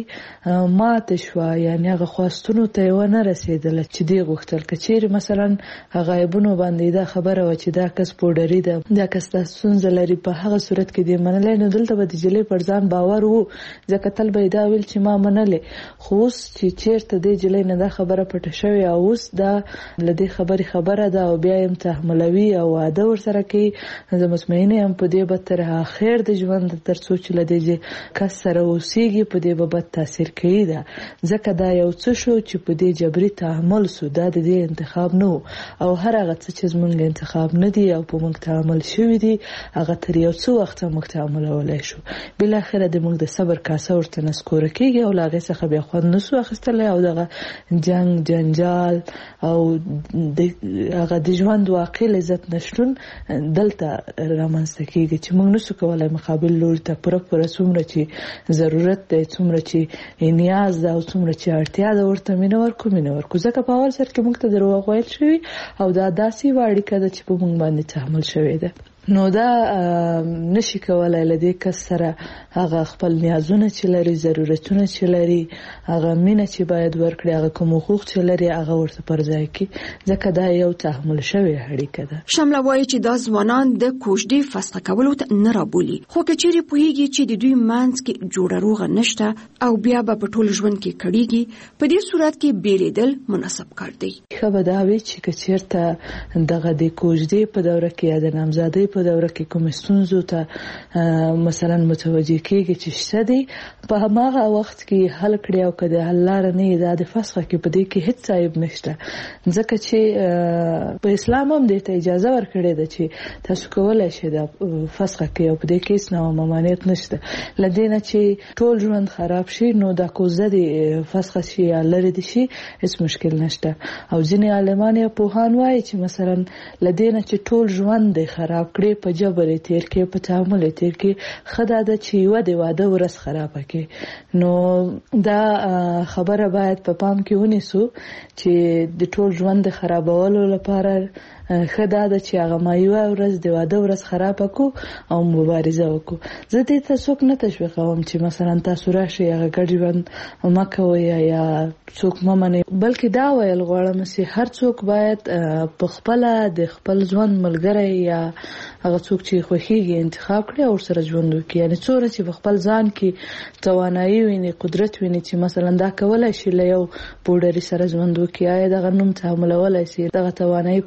ماته شوه یعنې هغه خواستونو ته یې ونه رسېدله چې دې غوښتل که چیرې مثلا هغه عیبونو باندې دا خبره وه چې دا کس پوډري ده دا کس دا ستونزه لري په هغه صورت کې دې منلی نو دلته به د جلۍ پر ځان باور و ځکه تل به یې دا ویل چې ما منلې خو اوس چې چیرته دې جلۍ نه دا خبره پټه شوې او اوس دا له دې خبرې خبره ده او بیا یې تحملوي او واده ورسره کوي زه مطمئنه یم په دې به تر اخر د ژوند تر څو چې له دې کس سره اوسېږي په دې به بد تاثیر کوي ده ځکه دا یو څه شو چې په دې جبري تحمل سو دا د دې انتخاب نه او هر هغه څه چې زموږ انتخاب نه دی او په موږ تعامل شوی دی هغه تر یو څو وخت موږ تعاملولای شو بل اخره د موږ د صبر کاسه ورته نسکوره کیږي او لاغه څخه بیا خو نسو اخستلای او دغه جنگ جنجال او د هغه د ژوند واقع لذت نشټون دلته رامنځته کیږي چې موږ نسو کولای مقابل لور ته پوره پوره څومره چې ضرورت دی څومره چې نیاز ده او څومره چې اړتیا ده ورته مینه ورکو مینه ورکو ځکه په اول سر کې موږ ته دروغ ویل شوي او دا داسې یوه اړیکه ده چې په موږ باندې تحمل شوې ده نو دا نشي کولای له دې کس سره هغه خپل نیازونه چې لري ضرورتونه چې لري هغه مینه چې باید ورکړي هغه کوم حقوق چې لري هغه ورته پر ځای کړي ځکه دا یو تحمل شوی اړیکه ده شامله وایي چې دا ځوانان د کوژدې فسخه کولو ته نه رابولي خو که چیرې پوهیږي چې د دوی منځ کې جوړه روغه نشته او بیا به په ټول ژوند کې کړيږي په دې صورت کې بیلیدل مناسب کار دی ښه به دا وي چې که چیرته دغه د کوژدې په دوره کې یا د نامزادۍ په دوره کې کوم ستونزو ته مثلا متوجه کېږي چې شته دي په هماغه وخت کې حل کړي او که د حل لاره نه وي دا د فسخه کې په دې کې هیڅ عیب نشته ځکه چې په اسلام هم دې ته اجازه ورکړې ده چې تاسو کولی شئ د فسخه کې او په دې کې هیڅ نه ممانعت نشته له دې نه چې ټول ژوند خراب شي نو دا کوزه د فسخه شي یا لرې دي شي هیڅ مشکل نشته او ځینې عالمان یا پوهان وایي چې مثلا له دې نه چې ټول ژوند دی خراب کړي په جبر تیر کې په تعامل تیر کې خدای د چې یو د واده ورس خراب کړي نو دا خبره باید په پام کې ونیسو چې د ټول ژوند خرابولو لپاره خدا د چې هغه مایوه ورځ د واده ورځ خراب کو او مبارزه وکړو زه دې ته څوک نه تشویقوم چې مثلا تاسو راشي هغه ګډ ژوند مکوئ یا څوک ممنه بلکې دا ویل غواړم چې هر څوک باید په خپل د خپل ژوند ملګری یا هغه څوک چې خوښیږي انتخاب کړي او سره ژوند وکړي یعنی څوره چې په خپل ځان کې توانایي ویني قدرت ویني چې مثلا دا کولای شي له یو پوډري سره ژوند وکړي یا دغه نوم تعاملولای شي دغه توانایي پر ځان کې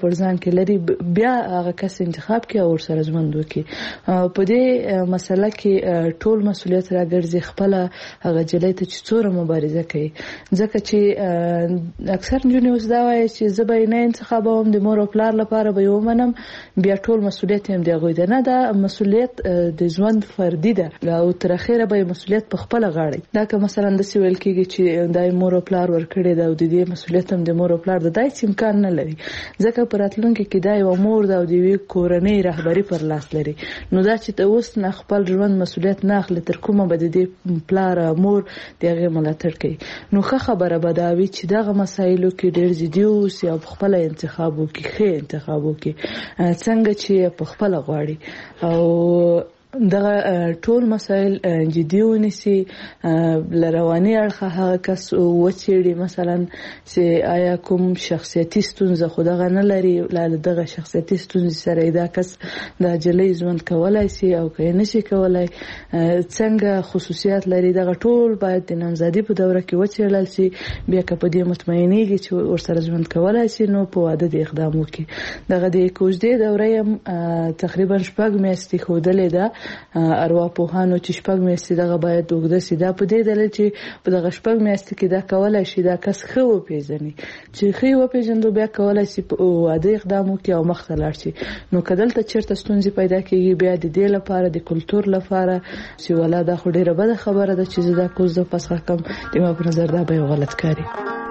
کې لري بیا هغه کس انتخاب کوي او سره ژوند وکړي. په دې مسله کې ټول مسولیت راګرځي خپل هغه جلې ته چې څوره مبارزه کوي، ځکه چې اکثر نجونې اوس دا وایي چې زه به نه انتخابوم د مور او پلار لپاره به ومنم بیا ټول مسولیت هم دی غوي ده. نه، دا مسولیت د ژوند فردي ده او تر اخره به مسولیت په خپل غاړه. دا که مثلا د سویل کېږي چې دای مور او پلار ورکړي دا او د دې مسولیت هم د مور او پلار د دای امکان نه لري، ځکه پر راتلونکي کې دا یو مور دا او د وی کورنۍ رهبری پر لاس لري. نو دا چې ته اوس نه خپل ژوند مسولیت نه اخلي تر کومه به د دې پلار مور دغه ملاتړ کوي. نو ښه خبره به دا وي چې دغه مسایلو کې ډېر جدي اوسي او خپل انتخاب وکړي، ښه انتخاب وکړي څنګه چې په خپل غواړي او دغه ټول مسایل جدي ونیسي. لرواني اړخه هغه کس وڅېړي مثلا چې آیا کوم شخصیتي ستونزه خو دغه نه لري، له دغه شخصیتي ستونزې سره دا کس د جلۍ ژوند کولای شي او که نشي کولای، څنګه خصوصیات لري، دغه ټول باید د نامزادي په دوره کې وڅېړل شي. بیا که په دې مطمئنېږي چې ورسره ژوند کولای شي نو په واده د اقدام وکړي. دغه د کوژدې دوره هم تقریبا شپږ میاشتې ښودلې ده ارواپوهانو چې شپږ میاشتې دغه باید اوږده سي. دا په دې دلیل چې په دغه شپږ میاشتې کې دا کولای شي دا کس ښه وپېژني، چې ښه وپېژندو بیا کولای شي په واده اقدام وکړي او مخ ته لاړ شي. نو که دلته چېرته ستونزې پیدا کېږي بیا د دې لپاره د کلتور لپاره چې ولا دا خو ډېره بده خبره ده چې زه دا کوزده فسخه کړم، د ما په نظر دا به یو غلط کاري.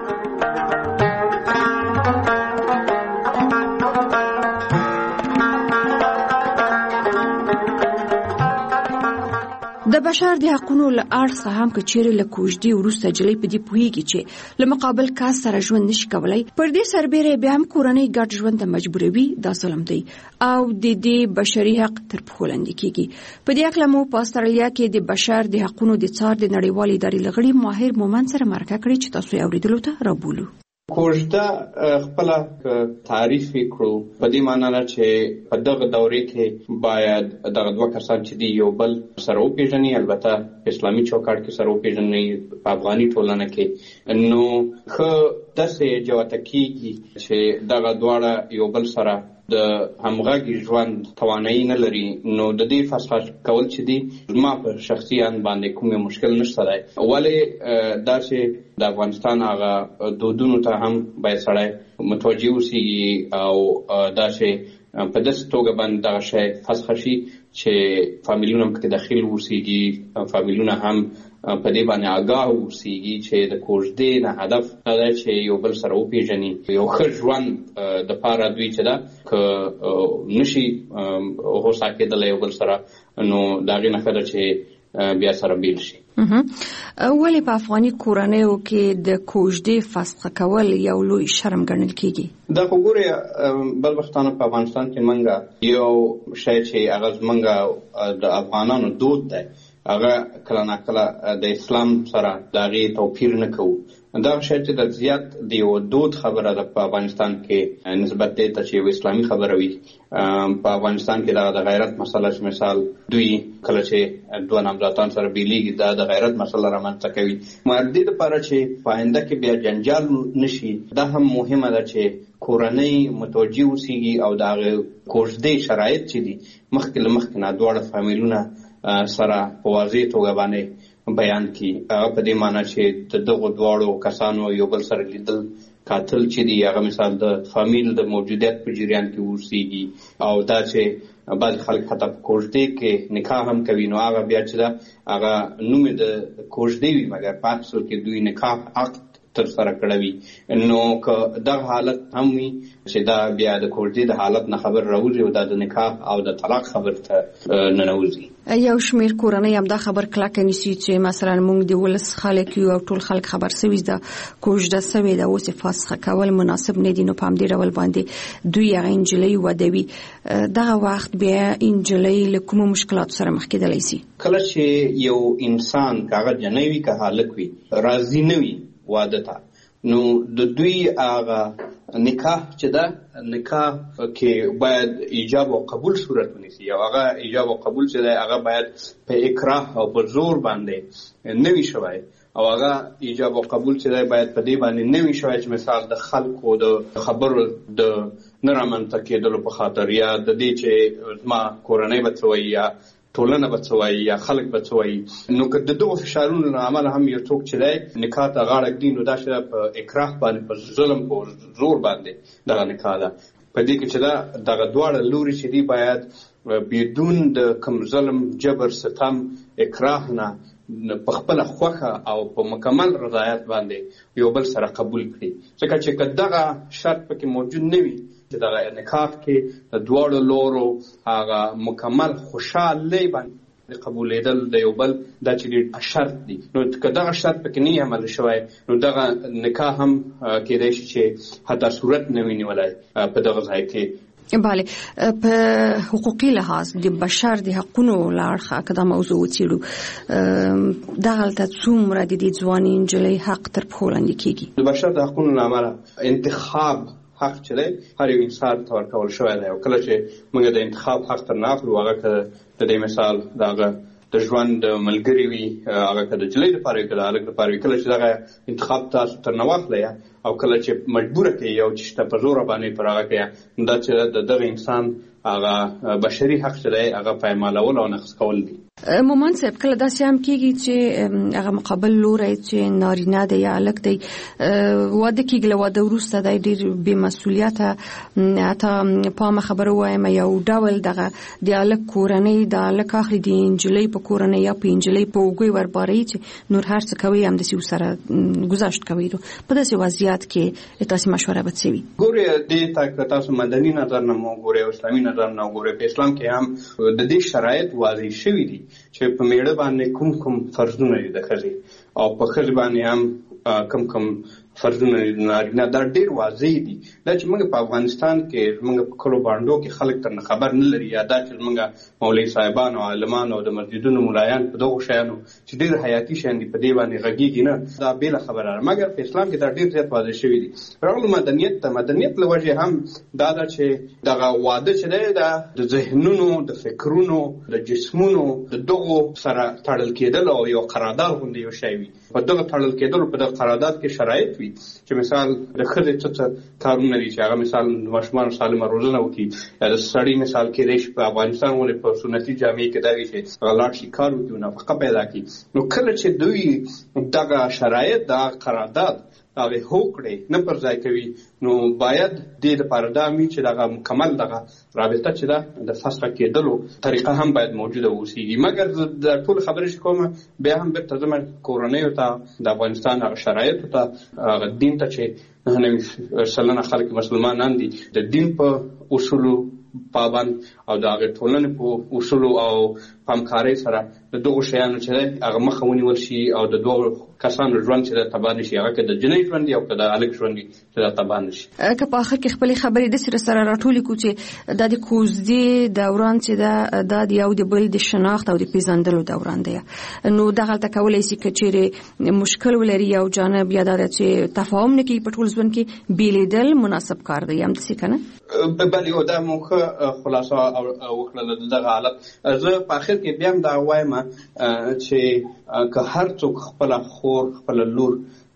د بشر د حقوقو له اړخه هم که چیرې له کوژدې وروسته جلۍ په دې پوهیږي چې له مقابل کس سره ژوند نشي کولای، پر دې سربېره بیا هم کورنۍ ګډ ژوند ته مجبوروي، دا ظلم دی او د دې بشري حق تر پښو لاندې کیږي. په دې اړه مو په استرالیا کې د بشر د حقوقو د څار د نړیوالې ادارې لغړي ماهر مومن سره مرکه کړې چې تاسو یې اوریدلو ته رابولو. کوژده خپل تعریف وکړو په دې معنی نه چې په دغه دورې کې باید دغه دوه کسان چې دی یو بل سره وپېژني، البته په اسلامي چوکاټ کې سره وپېژني، په افغاني ټولنه کې نو ښه داسې جوته کېږي چې دغه دواړه یو بل سره د همغږي ژوند توانایي نه لري. نو د دې فسخه کول چې دی زما په شخصي ان باندې کوم مشکل نشته دی، ولې دا چې د افغانستان هغه دودونو ته هم باید سړی متوجه اوسېږي او دا چې په داسې توګه باندې دغه شی فسخه شي چې فامیلونه هم پکې داخل اوسېږي، فامیلونه هم په دې باندې آګاه اوسېږي چې د کوژدې نه هدف دا دی چې یو بل سره وپېژني، یو ښه ژوند دپاره دوی چې ده که نشي هوسا کېدلی یو بل سره نو د هغې نه ښه ده چې بیا سره بیل شي. ولې په افغاني کورنیو کې د کوژدې فسخه کول یو لوی شرم ګڼل کېږي؟ دا خو ګورې بل وختانه په افغانستان کې منګه یو شی چې هغه زمونږ د افغانانو دود دی، هغه کله ناکله د اسلام سره د هغې توپیر نه کوو. دغه شی چې د زیات د یو دود خبره ده په افغانستان کې نسبت دې ته چې یو اسلامي خبره وي. په افغانستان کې دغه د غیرت مسله چې مثال دوی کله چې دوه نامزادان سره بیلیږي دا د غیرت مسله رامنځته کوي. مګر دې دپاره چې په آینده کې بیا جنجال نشي دا هم مهمه ده چې کورنۍ متوجه اوسېږي او د هغې کوژدې شرایط چې دي مخکې له مخکې نه دواړه فامیلونه سره په واضح توګه باندې بیان کی. هغه په دې معنی چې د دغو دواړو کسانو یو بل سره لیدل قاتل چې دی هغه مثال د فامیل د موجودیت په جریان کې اوسېږي او دا چې بعض خلک حتی په کوژدې کې نکاح هم کوي نو هغه بیا چې ده هغه نوم د کوژدې وي مګر په اصل کې دوی نکاح عقد تر سره کړوي. نو که دغه حالت هم وي چې دا بیا د کوژدې د حالت نه خبر راوځي او دا د نکاح او د طلاق خبر ته ننوځي. یو شمیر کورنۍ هم دا خبر کلکه نیسي چې مثلا موږ د ولس خلک یو او ټول خلک خبر سوي ده کوژده سوي ده اوس فسخه کول مناسب نه دي، نو په همدې ډول باندې دوی هغه نجلۍ ودوي. دغه وخت بیا نجلۍ له کومو مشکلاتو سره مخ کېدلی شي؟ کله چې یو انسان که هغه جنۍ وي که هلک وي راضي نه وي واده ته نو د دوی هغه نکاح چې ده نکاح کې باید ایجاب او قبول صورت ونیسي او هغه ایجاب او قبول چې ده هغه باید په اکراه او په زور باندې نه وي شوی او هغه ایجاب او قبول چې دی باید په دې باندې نه وي شوی چې مثال د خلکو د خبرو د نه رامنځته کېدلو په خاطر یا د دې چې زما کورنۍ به څه وایي یا ټولنه به څه وایي یا خلک به څه وایي. نو که د دغو فشارونو له امله هم یو څوک چې دی نکاح ته غاړه ږدي نو دا چې په اکراه باندې په ظلم په زور باندې دغه نکاح ده. په دې کې چې دا دغه دواړه لوري چې دي باید بدون د کوم ظلم جبر ستم اکراه نه په خپله خوښه او په مکمل رضایت باندې یو بل سره قبول کړي. ځکه چې که دغه شرط پکې موجود نه وي چې دغه نکاح کې د دواړو لورو هغه مکمل خوشحالۍ باندې قبولېدل د یو بل دا چې شرط دی، نو که دغه شرط پکې نه عمل شوی نو دغه نکاح هم کېدای شي چې حتی صورت نه وي نیولی په دغه ځای کې. بله، په حقوقي لحاظ د بشر د حقونو له اړخه که دا موضوع وڅېړو دغلته څومره د دې ځوانې نجلۍ حق تر پښو لاندې کېږي؟ د بشر د حقونو له امله انتخاب حق چې دی هر یو انسان ته ورکول شوی دی، او کله چې موږ د انتخاب حق تر نه اخلو هغه که د دې مثال د هغه د ژوند ملګري وي، هغه که د نجلۍ دپاره وي که د هلک دپاره وي، کله چې دغه انتخاب تاسو تر نه واخلی او کله چې مجبوره کوي او چې شته په زوره باندې پر هغه کوي، دا چې د دغه انسان هغه بشري حق چې دی هغه پایمالول او نقض کول دي. مومن صاحب کله داسې هم کېږي چې هغه مقابل لوری چې نارینه دی یا هلک دی واده کېږي، له واده وروسته دی ډېر بې مسؤلیته، حتی پامه خبره ووایم یو ډول دغه د هلک کورنۍ د هلک اخلي د نجلۍ په کورنۍ یا په نجلۍ په اوږې ورباروي چې نور هر څه کوي همداسې ورسره ګذشت کوي. په داسې وضعیت کې تاسې مشوره به څه وي؟ ګورې دې ته که تاسو مدني نظر نه مو ګورئ او اسلامي نظر نه وګورئ، په اسلام کې هم د دې شرایط واضح شوي دي چې په میړه باندې کوم کوم فرضونه دي د ښځې او په ښځې باندې هم کم کم فرضونه دي د نارینه. دا ډېر واضح دي. دا چې موږ په افغانستان کې موږ په کلو بانډو کې خلک تر نه خبر نه لري، یا دا چې موږ مولوي صاحبان او عالمان او د مسجدونو ملایان په دغو شیانو چې ډېر حیاتي شیان دي په دې باندې غږېږي نه، دا بېله خبره ده. مګر په اسلام کې دا ډېر زیات واضح شوي دي. راغلو مدنیت ته، مدنیت له وجې هم دا ده چې دغه واده چې دی دا د ذهنونو د فکرونو د جسمونو د دغو سره تړل کېدل او یو قرارداد غوندې یو شی وي. په دغه تړل کېدلو په دغه قرارداد کې شرایط وي چې مثال د ښځې څه څه کارونه دي چې هغه مثال د ماشومانو سالمه روزنه وکړي، یا د سړي مثال کېدای شي په افغانستان ولې په سنتي جامې کې دا وي چې هغه لاړ شي کار وکړي او نفقه پیدا کړي. نو کله چې دوی دغه شرایط د قرارداد هغه هوکړې نه پر ځای کوي نو باید دې لپاره دا وي چې دغه مکمل دغه رابطه چې ده د فسخ کېدلو طریقه هم باید موجوده اوسېږي. مګر د ټول خبرې چې کومه بیا هم بېرته ځم کورنیو ته، د افغانستان هغه شرایطو ته، هغه دین ته چې نهه نوي سلنه خلک مسلمانان دي، د دین په اصولو پابند او د هغې ټولنې په اصولو او همکارۍ سره د دغو شیانو چې دی هغه مخه ونیول شي او د دوه کسانو ژوند چې دی تباه نه شي، هغه که د جنۍ ژوند وي او که د هلک ژوند وي چې دا تباه نه شي. که په آخر کې خپلې خبرې داسې سره راټولې کړو چې دا د کوژدې دوران چې ده دا د یو د بل د شناخت او د پېژندلو دوران دی، نو دغلته کولی شي که چېرې مشکل ولري یو جانب یا دا ده چې تفاهم نه کوي په ټول ژوند کې بېلېدل مناسب کار دی، همداسې که نه؟ بلې او دا مو ښه خلاصه وکړله د دغه حالت. زه په آخر کې بیا هم دا وایم چې که هر څوک خپله خور خپله لور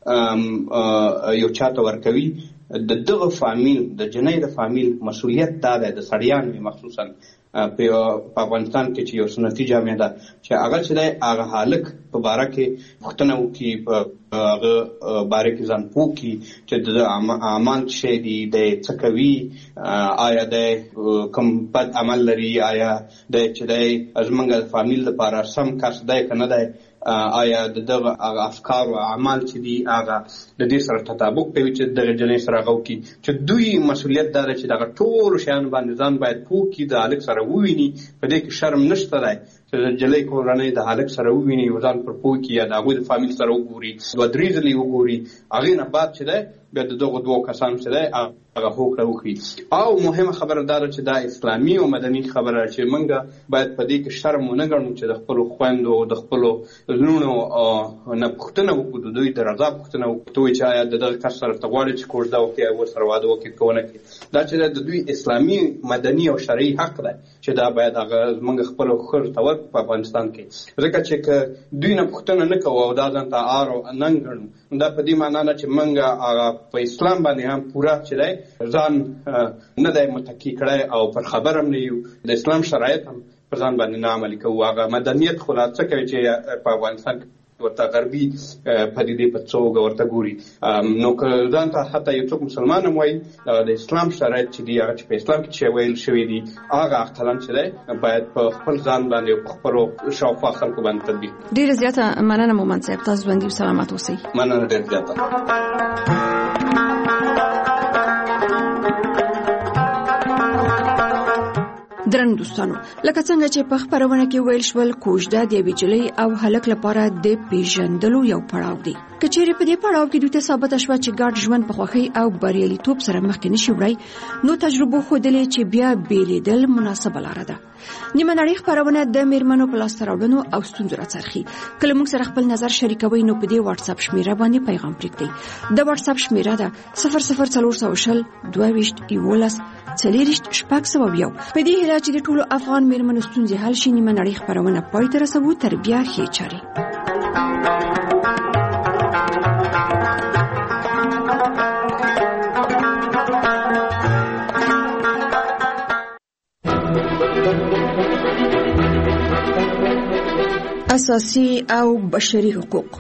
یو چاته ورکوي، د دغه فامیل د جنۍ د فامیل مسؤلیت دا دی، د سړیانو مخصوصا په افغانستان کې چې یو سنتي جامع ده چې هغه چې دی هغه هلک په باره کې پوښتنه وکړي، په هغه باره کې ځان پوه کړي چې د اعمال شی دي، دی څه کوي، آیا دی کوم بد عمل لري، آیا دی چې دی زموږ د فامیل لپاره سم کس دی که نه دی، آیا د دغه افکار او اعمال چې دي هغه د دې سره تطابق کوي چې دغه جنۍ سره هغه وکړي. چې دوی مسؤلیت دا دی چې دغه ټولو شیانو باندې ځان باید پوه کړي، د هلک سره وویني، په دې کې شرم نشته دی چې د نجلۍ کورنۍ د هلک سره وویني او ځان پر پوه کړي یا د هغوی د فامیل سره وګوري، دوه درې ځلې وګوري، هغې نه بعد چې دی بیا د دغو دوو کسانو چې دی هغه هوکړه وکړي. او مهمه خبره دا ده چې دا اسلامي او مدني خبره چې موږ باید په دې کې شرم ونه ګڼو چې د خپلو خویندو او د خپلو لوڼو نه پوښتنه وکړو، د دوی د رضا پوښتنه وکړو چې آیا د دغه کس سره ته غواړې چې کوژده وکړي او ورسره واده وکړي که ونه کړي. دا چې د دوی اسلامي مدني او شرعي حق دی چې دا باید هغه زموږ خپلو ښځو ته ورکړو په افغانستان کې. ځکه چې دوی نه پوښتنه نه کوو او دا ځان ته آر او ننګ ګڼو، دا په دې معنا نه چې موږ په اسلام باندې هم پوره چې دی ځان نه دی متکی کړی او پر خبر هم نه یو، د اسلام شرایط هم پر ځان باندې نه عملي کوو. هغه مدنیت خو لا څه کوي چې په افغانستان کې ورته غربي پدیدې په څوګه ورته ګوري. نو که ځان ته حتی یو څوک مسلمان هم وایي د اسلام شرایط چې دي هغه چې په اسلام کې چې ویل شوي دي هغه اقلا چې دی باید په خپل ځان باندې او په خپلو شاوخوا خلکو باندې تطبیق. ډېره زیاته مننه مومند صاحب، تاسو ژوندي او سلامت اوسئ. مننه ډېره زیاته. درنو دوستانو، لکه څنګه چې په خبرونه کې ویل شول، کوژده د یوې نجلۍ او هلک لپاره د پیژندلو یو پړاو دی. که چیرې په دې پړاو کې دوی ته ثابته شوه چې ګډ ژوند په خوښۍ او بریالیتوب سره مخکې نشي وړی، نو تجربو ښودلې چې بیا بېلېدل مناسبه لاره ده. نیمه نړۍ خبرونه د میرمنو په لاسته راوړنو او ستونزو راڅرخي. کله موږ سره خپل نظر شریکوئ نو په دې واتس اپ شمیره باندې پیغام پرېږدئ. د واتس اپ شمیره ده صفر صفر څلور سوه شل دوه ویشت یولس څلېرویشت شپږ سوه یو. په دې هیله چې د ټولو افغان میرمنو ستونزې حل شي، نیمه نړۍ خبرونه پای ته رسوو. تر بیا ښې چارې. اساسي او بشري حقوق.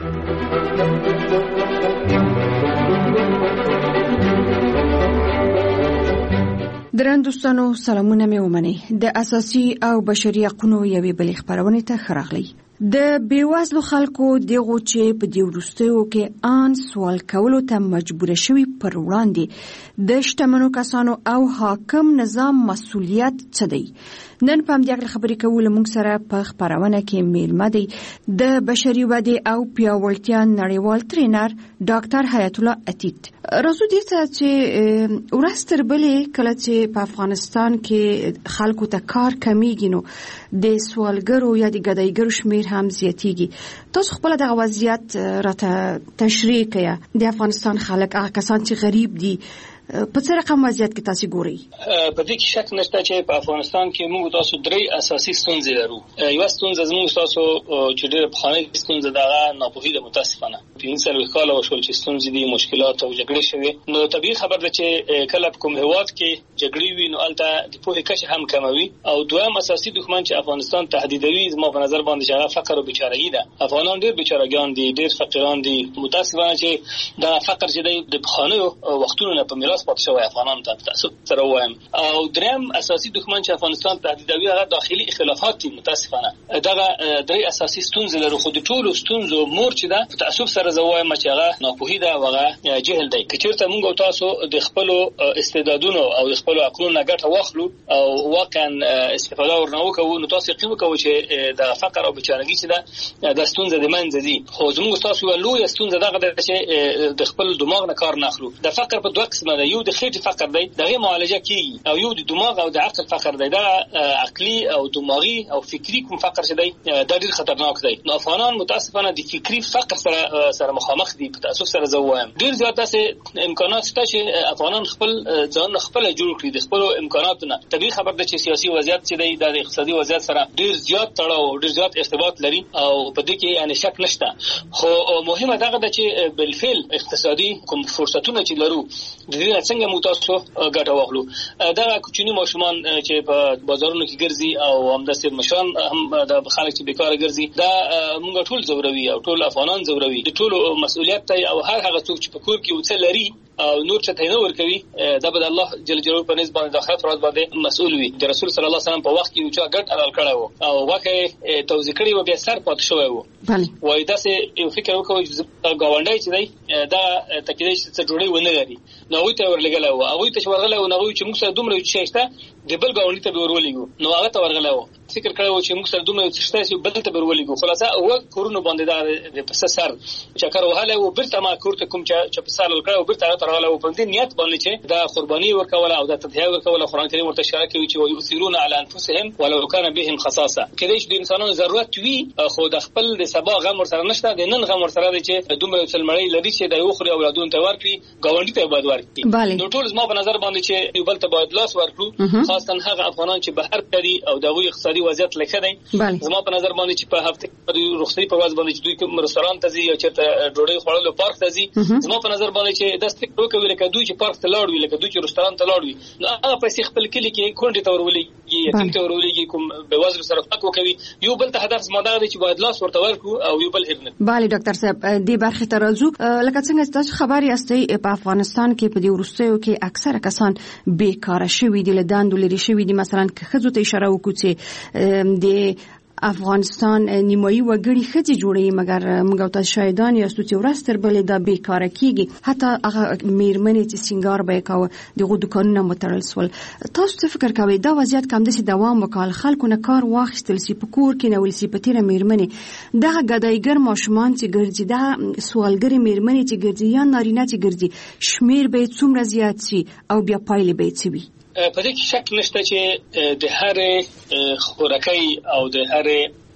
درن دوستانو، سلامونه مې ومنئ. د اساسي او بشري حقوقو یوې بلې خبرونه ته ښه راغلی. د بیوزلو خلکو دغه چې په دې وروستیو کې ان سوال کولو ته مجبور شوي پر وړاندې د شتمنو کسانو او حاکم نظام مسؤلیت څه دی؟ نن په همدې خبرې کوو. موږ سره په خبرونه کې میلمه دی د بشري ودې او پیاوړتیا نړیوال ټرینر ډاکټر حیات الله عتیق. راځو دې ته چې ورځ تر بلې کله چې په افغانستان کې خلکو ته کار کمیږي نو د سوالګرو یا د ګدایګرو شمیر هم زیاتیږي. تاسو خپل دغه وضعیت راته تشریح کړئ. د افغانستان خلک هغه کسان چې غریب دي په څه رقم وضعیت کې تاسو ګورئ؟ په دې کې شک نشته چې په افغانستان کې موږ تاسو درې اساسي ستونزې لرو. یو ستونزه زموږ تاسو چې ډېر په خانه کې ستونزه دغه ناپوهي ده، متاسفانه پنځه کاله وشول چې ستونزې دي، مشکلات او جګړې شوي. نو طبيعي خبر ده چې کله په کوم هیواد کې جګړې وي نو البته د پوهې کچه هم کموي. او دویم اساسي دښمن چې افغانستان تهدیدوي زما په نظر باندې هغه فقر او بیچارهګي ده. افغانان ډېر بیچارهګان دي، ډېر فقیران دي. متاسفانه چې دا فقر چې د خانه وختونو نه په میراث پاتې شوی افغانان ته تاسو سره وایم. او دریم اساسي دښمن چې افغانستان تهدیدوي هغه داخلي اختلافات دي. متاسفانه دغه درې اساسي ستونزې لرو. خو د ټولو ستونزو مور چې ده په تاسو سره زوایم چې هغه ناپوهي ده او هغه جهل دی. که چیرته موږ او تاسو د خپل استعدادونو او د خپل عقلونو ګټه واخلو او واقعا استفاده ورنه وکړو نو تاسو یقین وکړئ چې د فقر او بیچارهګي چې ده د ستونزې د منځ دي. خو زموږ تاسو یو لوی ستونزه دغه ده چې د خپل دماغ نه کار نه اخلو. د فقر په دوه قسمه ده، یو د خېټې فقر دی دغه معالجه کیږي، او یو د دماغ او د عقل فقر دی. دا عقلي او دماغي او فکری کوم فقر چې دی دا ډیر خطرناک دی. نو افغانان متاسفانه د فکری فقر سره سره مخامخ دي. په تاسو سره زوایم ډیر زیات داسې امکانات شته چې افغانان خپل ځان خپل جوړ کړي د خپل امکاناتونه. طبيعي خبر ده چې سیاسي وضعیت چې دی د اقتصادي وضعیت سره ډیر زیات تړاو ډیر زیات ارتباط لري او په دې کې یعنی شک نشته. خو مهمه دغه ده چې بالفعل اقتصادي کوم فرصتونه چې لرو د دې څنګه مو تاسو ګټه واخلو. دا کوچني ماشومان چې په بازارونو کې ګرځي او همداسې مشران هم د خلک چې بیکاره ګرځي دا موږ ټول زوروي او ټول افغانان زوروي. د ټولو مسؤلیت دی او هر هغه څوک چې په کور کې وڅ لري او نور څه نه ور کوي دا به الله جل جلاله په نسبت د آخرت ورځ باندې مسؤل وي. د رسول صلی الله علیه وسلم په وخت کې یو چا ګټ حلال کړی وو او واقعي توزیع کړی و بیا سر پات شوی وو. بله وای دا سه یو فکر وکوي چې گاونډي چې دی دا تکلیف څه جوړي ونه لري نو وي ته ورلګل او هغه ته ورغله او هغه چې موږ سره دومره چې شته د بل گاونډي ته ورولېګو نو هغه ته ورغله و فکر کړو چې موږ سره دومره چې شته بل ته ورولېګو خلاصه او کورونو باندې دا د پس سر چکر وهاله او برته ما کورته کوم چې په سال کړو او برته ترغله او په دې نیت باندې چې دا قرباني ورکوله او دا تضحیه ورکوله. قرآن کریم ورته اشاره کوي چې ويثيرون على انفسهم ولو كان بهم خصاصه. کله چې د انسانانو ضرورت وي خو د خپل د سبا غم ورسره نشته، د نن غم ورسره دی چې دومره څلمړی لري چې د یو خوري اولادونو ته ورکړي گاونډي ته باید ورکړي. نو ټول زما په نظر باندې چې یو بل ته باید لاس ورکړو، خاصه هغه افغانان چې بهر کړي او دغه اقتصادي اقتصادي وضعیت لکه دی زما په نظر باندې چې په هفته د رخصتي په ورځ باندې دوی کوم رستوران ته ځي یا چیرته ډوډۍ خوړلو پارک ته ځي زما په نظر باندې چې د ستګ کوي لکه دوی چې پارک ته لاړ وي لکه دوی چې رستوران ته لاړ وي نو هغه پیسې خپل کلی کې کونډې ته ورولېږي یتیم ته ورولېږي کوم بېوزلو سره فکر کوي یو بل ته هدف زما دا دی چې باید لاس ورته ورکړو او یو بل هېر نه بله ډاکټر صاحب دې برخې ته راځو لکه څنګه چې تاسو خبر یاستئ په افغانستان کې په دې وروستیو کې اکثره کسان بیکاره شوي دي له دندو لرې شوي دي مثلا که ښځو ته اشاره وکړو چې د افغانستان نیمایي وګړي ښځې جوړوي مګر موږ تاسو شاهدان یاستو چې ورځ تر بلې دا بیکاره کیږي حتی هغه میرمنې چې سینګار به یې کاوه دغه دوکانونه متړل سول تاسو څه فکر کوئ دا وضعیت که همداسې دوام وکړي خلکو نه کار واخیستل سي په کور کې نیول سي په تېره میرمنې دغه ګدایګر ماشومان چې ګرځي دا سوالګرې میرمنې چې ګرځي یا نارینه چې ګرځي شمیر به یې څومره زیات سي او بیا پایلې به یې څه وي په دې کې شک نشته چې د هر خوراکي او د هر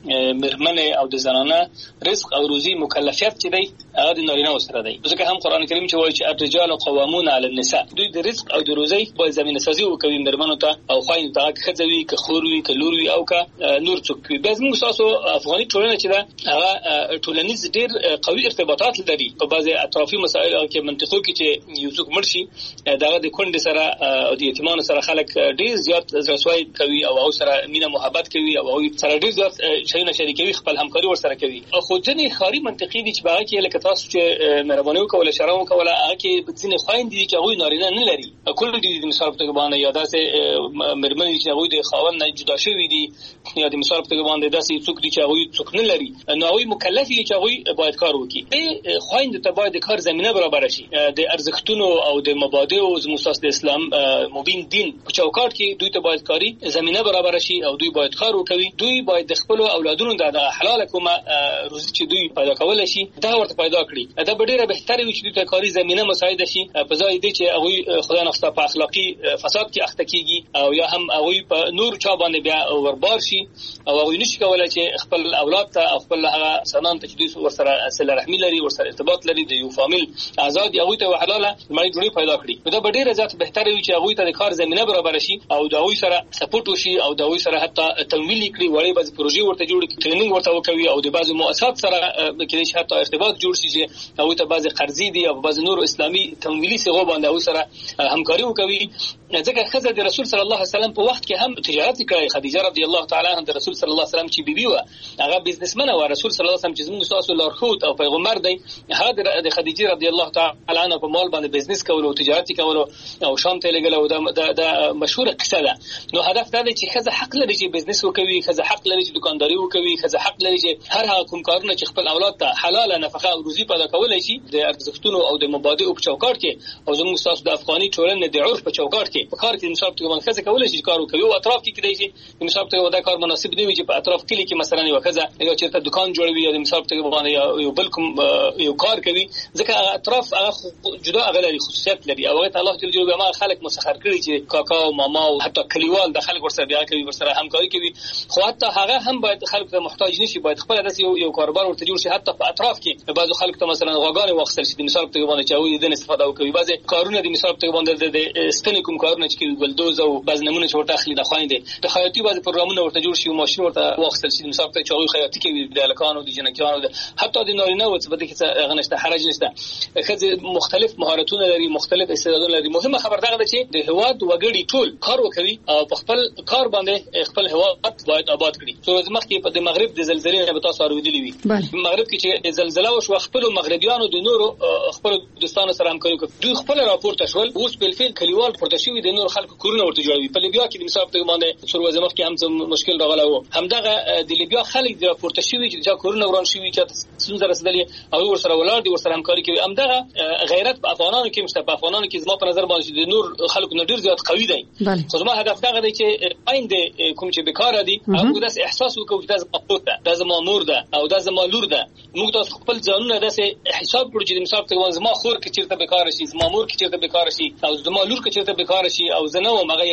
مرمنه او د زنانه رزق او روزي مکلفیت چې دی هغه د نارینه سره دی ځکه هم قران کریم چې وایي چې الرجال قوامون علی النساء دوی د رزق او د روزي په زمينه سازي وکوي مرمنو ته او خوایي ته خځوي که خوروي که لوروي او که نور څوک وي بس موږ تاسو افغاني ټولنه چې دا هغه ټولنیز ډیر قوي ارتباطات لري په بعضي اطرافي مسایل کې منطقو کې چې یو څوک مرشي دغه د کونډې سره او د یتیمانو سره خلک ډیر زیات رسوي کوي او او سره مینه محبت کوي او او سره ډیر زیات شایونه شریکوي خپل همکاري ورسره کوي او خو ځنې خاري منطقي دي چې باغ کې لکه تاسو چې مهرباني وکوله شرم وکوله هغه کې ځنې خويند دي چې هغه نارینه نه لري کول دي د مثال په توګه باندې یا داسې مرمنې چې هغه د خاوند نه جدا شوی دي یا د مثال په توګه باندې داسې څوک دي چې هغه څوک نه لري نو هغه مکلف دي چې هغه باید کار وکړي د خويند ته باید کار زمينه برابر شي د ارزښتونو او د مبادئ او مساس د اسلام مبین دین په چوکاټ کې دوی ته باید کاری زمينه برابر شي او دوی باید کار وکړي دوی باید د خپل اولادونو د حلال کومه روزي چې دوی پیدا کول شي دا ورته پیدا کړي دا ډیره بهتره وي چې دوی ته کاری زمينه مساعده شي په ځای دي چې هغه خدای نخسته په اخلاقی فساد کې اخته کیږي او یا هم هغه په نور چا باندې بیا وربار شي او هغه نشي کولای چې خپل اولاد ته او خپل هغه سنان ته چې دوی ورسره صله رحمی لري ورسره ارتباط لري د یو فامیل آزاد هغه ته حلاله مړی جوړي پیدا کړي دا ډیره ذات بهتره وي چې هغه ته د کار زمينه برابر شي او دا هغه سره سپورټ وشي او دا هغه سره حتی تمویل کړي وړي بعض پروژې ورته جوړ کړي ټریننګ ورته وکوي او د بعضو مؤسسات سره کې چې حتی ارتباط جوړ شي چې هغه ته بعض قرضې دي او بعض نور اسلامي تمویلي صيغو باندې هغه سره همکاري وکوي ځکه خزه د رسول صلی الله علیه وسلم په وخت کې هم تجارت کوي خدیجه رضی الله تعالی عنها د رسول صلی الله علیه وسلم چې بیبي و هغه بزنسمن او رسول صلی الله علیه وسلم چې موږ تاسو لارښود او پیغمبر دی هغه د خدیجه رضی الله تعالی عنها په مال باندې بزنس کول او تجارت کول او شام ته لګل او د مشهور قصه ده نو هدف دا دی چې خزه حق لري چې بزنس وکوي خزه حق لري چې دکانداري وکوي خزه حق لري چې هر هغه کوم کارونه چې خپل اولاد ته حلاله نفقه او روزي پیدا کولای شي د ارزښتونو او د مبادئ په چوکاټ کې او زموږ تاسو د افغاني ټولنې د عرف په چوکاټ کې په کار کې مثال ته باندې خزه کولای شي کار وکوي او اطراف کې کېدای شي مثال ته ودا کار مناسب دی چې په اطراف کې کې مثلا یو خزه یو چیرته دکان جوړوي یا مثال ته باندې یو بل کوم یو کار کوي ځکه اطراف هغه جدا غلري خصوصیت لري او هغه الله جل جلاله ما خلق مسخر کړی چې کاکا او ماما او حتی کلیوال د خلک ورسره بیا کوي ورسره همکاري کوي خو حتی هغه هم باید خلک ته محتاج نشي باید خپل داسې یو یو کاروبار ورته جوړ شي حتی په اطراف کې بعضو خلک ته مثلا غواګانې واخصل شي د مثال په توګه باندې چې وي د استفاده وکوي بعضي کارونه د مثال په توګه باندې د ستنې کوم کارونه چې ګلدوز او بعض نمونه چې ورته اخلي د خويندې د خیاطي بعضي پروګرامونه ورته جوړ شي او ماشين ورته واخصل شي د مثال په توګه خیاطي کوي د الکانو د جنکانو حتی د نارینه او څه بده کې غنښت حرج نشته خځه مختلف مهارتونه لري مختلف استعدادونه لري مهمه خبر دا ده چې د هواد وګړي ټول کار وکوي او په خپل کار باندې خپل هواد باید آباد کړي څو مخکې په د مغرب د زلزلې نه به تاسو اوریدلې وي مغرب کې چې زلزلہ وشو خپل مغربيانو د نورو خپل دوستانو سره همکاري وکړي دوی خپل راپورټ شول اوس په فعل کلیوال پورته شوی د نور خلکو کورونه ورته جوړوي په لیبیا کې د مثال په باندې څو ورځې مخکې هم مشکل راغلی و همدغه د لیبیا خلک د راپورټ شوی چې کورونه وران شوی چې څنګه رسیدلی او ورسره ولار دي ورسره همکاري کوي همدغه غیرت په افغانانو کې مشته په افغانانو کې زما په نظر باندې د نور خلکو نه ډیر زیات قوي دي خو زما هدف دا دی چې آینده کوم چې بیکار دي هغه داس احساس وکړي چې دا زما ده دا زما مور ده او دا زما لور ده موږ تاسو خپل ځانونه داسې حساب کړو چې د مثال په زما خور کې چیرته بیکار شي زما مور کې چیرته بیکار شي او زما لور کې چیرته بیکار شي او زنه او مغه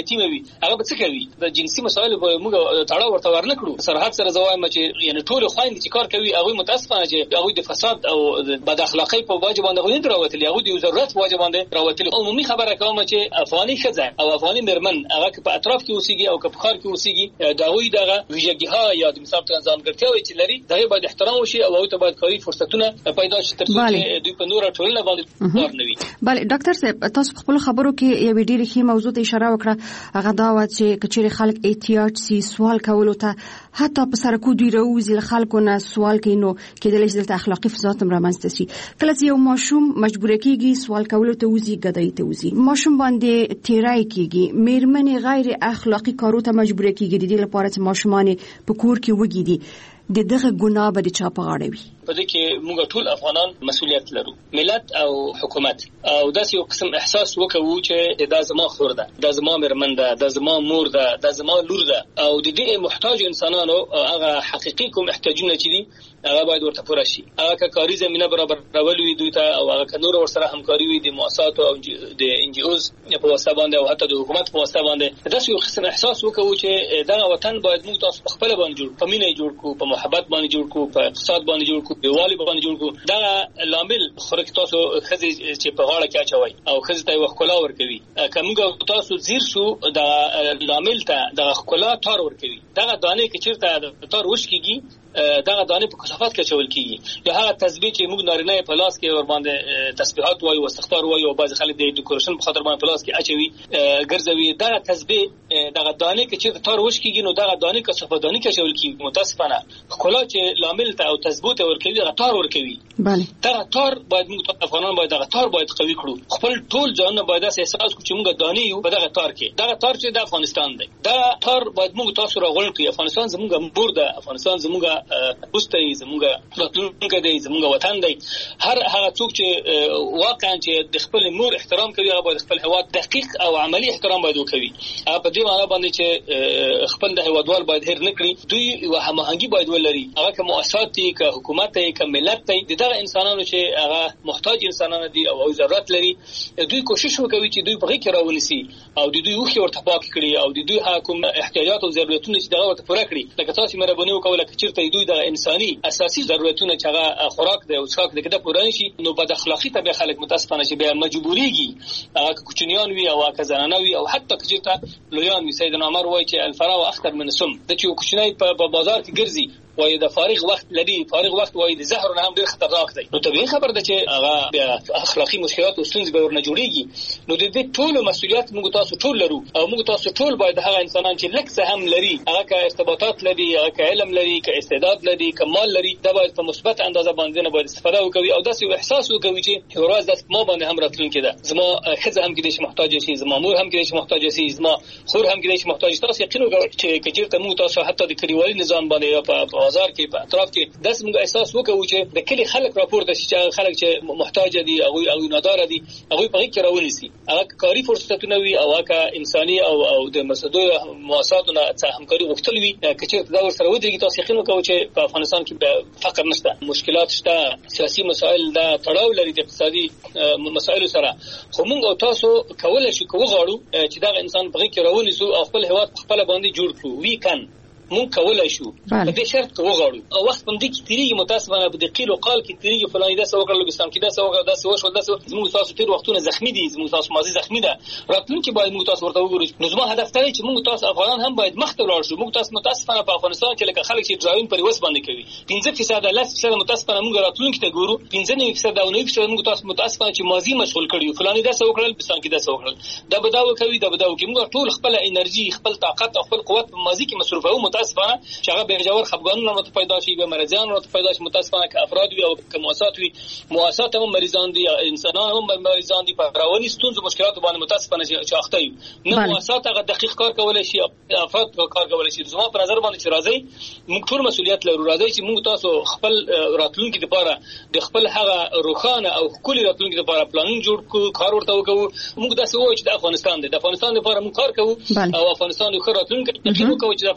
یتیم وي هغه به څه کوي د جنسي مسایلو په موږ تړاو ورته ورنکړو سرحد سره زوایم چې یعنی ټول خويند چې کار کوي هغه متاسفانه چې هغه د فساد او بد اخلاقی په وجه باندې غوښتل راوتلی هغه د ضرورت په وجه باندې راوتلی عمومي خبره کوم چې افغاني خزه او افغاني مرمن هغه په اطراف کې اوسېږي او په خار کې اوسېږي دا وی دغه ویژګیها یا د مثال ځانګړتیاوې چې لري دغه باید احترام وشي او هغه ته باید کاري فرصتونه پیدا شي ترڅو چې دوی په نور ټولنه باندې کار نه وي. بله ډاکټر صاحب تاسو خپل خبرو کې یو ډېر ښه موضوع ته اشاره وکړه هغه دا و چې کچېر خلک احتیاط سي سوال کولو ته حتی په سرکو دوی راوځي خلکو نه سوال کوي نو کېدلی شي د اخلاقی فساد هم رامنځته شي. کله چې یو ماشوم مجبور کیږي سوال کولو ته وځي ګدای ته وځي ماشوم باندې تیرای کیږي میرمن غیر اخلاقی کارو ته مجبور کیږي د دې لپاره چې ماشومان په کور کې وګیدي د دغه ګناه به د چا په غاړه وي. په دې کې موږ ټول افغانان مسؤلیت لرو ملت او حکومت او داسې یو قسم احساس وکړو چې دا زما خور ده دا زما مرمن ده دا زما مور ده دا زما لور ده او د دې محتاج انسانانو هغه حقيقي کوم احتیاجونه چې دي هغه باید ورته پوره شي هغه کاري زمينه برابر راولوي دوی ته او هغه نور ورسره همکاري وي د مؤسسات او د ان جي اوز په واسطه باندې او حتی د حکومت په واسطه باندې داسې یو قسم احساس وکړو چې دا وطن باید موږ تاسو خپل باندې جوړ په مینه جوړ کو په محبت باندې جوړ کو په اقتصاد باندې جوړ کو په والي باندې جوړ کو دا لامل خورک تاسو خزي چې په غاړه کې اچوي او خزي ته وښکلا ورکوي کومګه تاسو زیر شو دا لامل ته د خپلا تار ورکوي دا دانه کې چیرته تار وشکيږي دغه دانه په کثافات کې چول کیږي یا هغه تسبیح چې موږ نارینه په لاس کې ور باندې تسبیحات وایي او استغفار وایي او بعض خلک د ډیکوریشن په خاطر باندې په لاس کې اچوي ګرځوي دغه تسبیح دغه دانه کې چې تار وش کیږي نو دغه دانه کثافات دانه کې چول کیږي متاسفانه خلا چې لامل ته او تثبوت ورکوي دغه تار ورکوي بله دغه تار باید موږ افغانان باید دغه تار باید قوي کړو خپل ټول ځان باید احساس کړو چې موږ دانه یو په دغه تار کې دغه تار چې د افغانستان دی دا تار باید موږ تاسو راغون کړو افغانستان زموږ مور ده افغانستان زموږ اوسته زموږ راتلونکي دی زموږ وطن دی هر هغه څوک چې واقعا چې د خپل مور احترام کوي هغه باید خپل هوا دقیق او عملی احترام باید وکړي په دې معنی باندې چې خپل د هوادوال باید هیر نکړي دوی هماهنګي باید ولري هغه کوم مؤسسات دي که حکومت دی که ملت دی دغه انسانانو چې هغه محتاج انسانان دي او ضرورت لري دوی کوشش وکوي چې دوی په کې راونسي او د دوی وخت ورته پاک کړي او د دوی کوم احتیاجات او ضرورتونه چې دغه ورته پوره کړي لکه تاسو مهرباني وکوله چې چیرته دوی د انساني اساسي ضرورتونه چې هغه خوراک دی او څښاک دی کده پوره نشي نو بد اخلاقی ته به خلک متاسفانه چې به مجبوريږي هغه کوچنیان وي او هغه زنانه وي او حتی چې لویان وي سیدنا عمر وایي چې الفراغ اخطر من السم د چې کوچنی په بازار کې ګرځي وای د فارغ وخت لري فارغ وخت وای د زهر نه هم ډیر خطرناک دی نو طبيعي خبر ده چې هغه اخلاقی مشکلات او ستونزې به ورنه جوړيږي نو د دې ټول مسؤلیت موږ تاسو ټول لرو او موږ تاسو ټول باید هغه انسانان چې لکه هم لري هغه کا ارتباطات لري هغه کا علم لري کا استعداد لري کا مال لري دا باید په مثبت اندازه باندې نه باید استفاده وکړي او داسې احساس وکړي چې ورځ داس ما باندې هم راتلونکي ده زما خزه هم کې د محتاج شي زما مور هم کې د محتاج شي زما خور هم کې د محتاج تاسو یقین وکړئ چې کچېرته موږ تاسو حتی د کلیوالي نظام باندې یا په بازار کې په اطراف کې داس موږ احساس وکړو چې د کلی خلک راپورته شي چې خلک چې محتاج دي او او نادار دي هغه په کې راونی سي هغه کاری فرصتونه وي او هغه انساني او او د مسدو مؤسساتونو څخه همکاري غوښتل وي کچېرته دا ورسره ودرېږي تاسو یقین وکړو چې په افغانستان کې فقر نشته مشکلات شته سیاسي مسایل دا تړاو لري د اقتصادي مسایلو سره خو موږ تاسو کولای شو کوو غواړو چې دا انسان په کې راونی سو او خپل هیواد خپل باندې جوړ کړو وی کان مونږ کولای شو په دې شرط کې وغواړو او وخت باندې کې تیریږي متاسفانه په دې قیل او قال کې تیریږي فلاني دا څه وکړل لوبستان کې دا څه وکړل دا څه وشو دا څه زموږ تاسو تیر وختونه زخمی دي زموږ تاسو ماضي زخمی ده راتلونکي باید موږ تاسو ورته وګورو نو زما هدف دی چې موږ تاسو افغانان هم باید مخ ته ولاړ شو موږ تاسو متاسفانه په افغانستان کې لکه خلک چې ډراون پر وس باندې کوي پنځه فیصد لس فیصد متاسفانه موږ راتلونکي ته ګورو پنځه فیصد او نه فیصد موږ تاسو متاسفانه چې ماضي مشغول کړیو فلاني دا څه وکړل لوبستان کې دا څه وکړل دا بداو کوي دا بداو کوي موږ ټول خپل انرژي خپل طاقت او خپل قوت په ماضي کې مصرفو متاسفانه چې هغه به جوړ خپګانونه مت پیدا شي به مرزان مت پیدا شي متاسفانه که افراد وي او که مؤسسات وي مؤسسات هم مریضان دي انسانان هم مریضان دي په رواني ستونزو مشکلات باندې متاسفانه چې اخته وي نه مؤسسات هغه دقیق کار کولای شي افراد کار کولای شي زما په نظر باندې چې راځي موږ ټول مسؤلیت لرو راځي چې موږ تاسو خپل راتلونکي لپاره د خپل هغه روخانه او کلی راتلونکي لپاره پلان جوړ کړو کار ورته وکړو موږ داسې وایو چې د افغانستان د افغانستان لپاره موږ کار کوو او افغانستان یو ښه راتلونکي یقین وکړو چې د افغانستان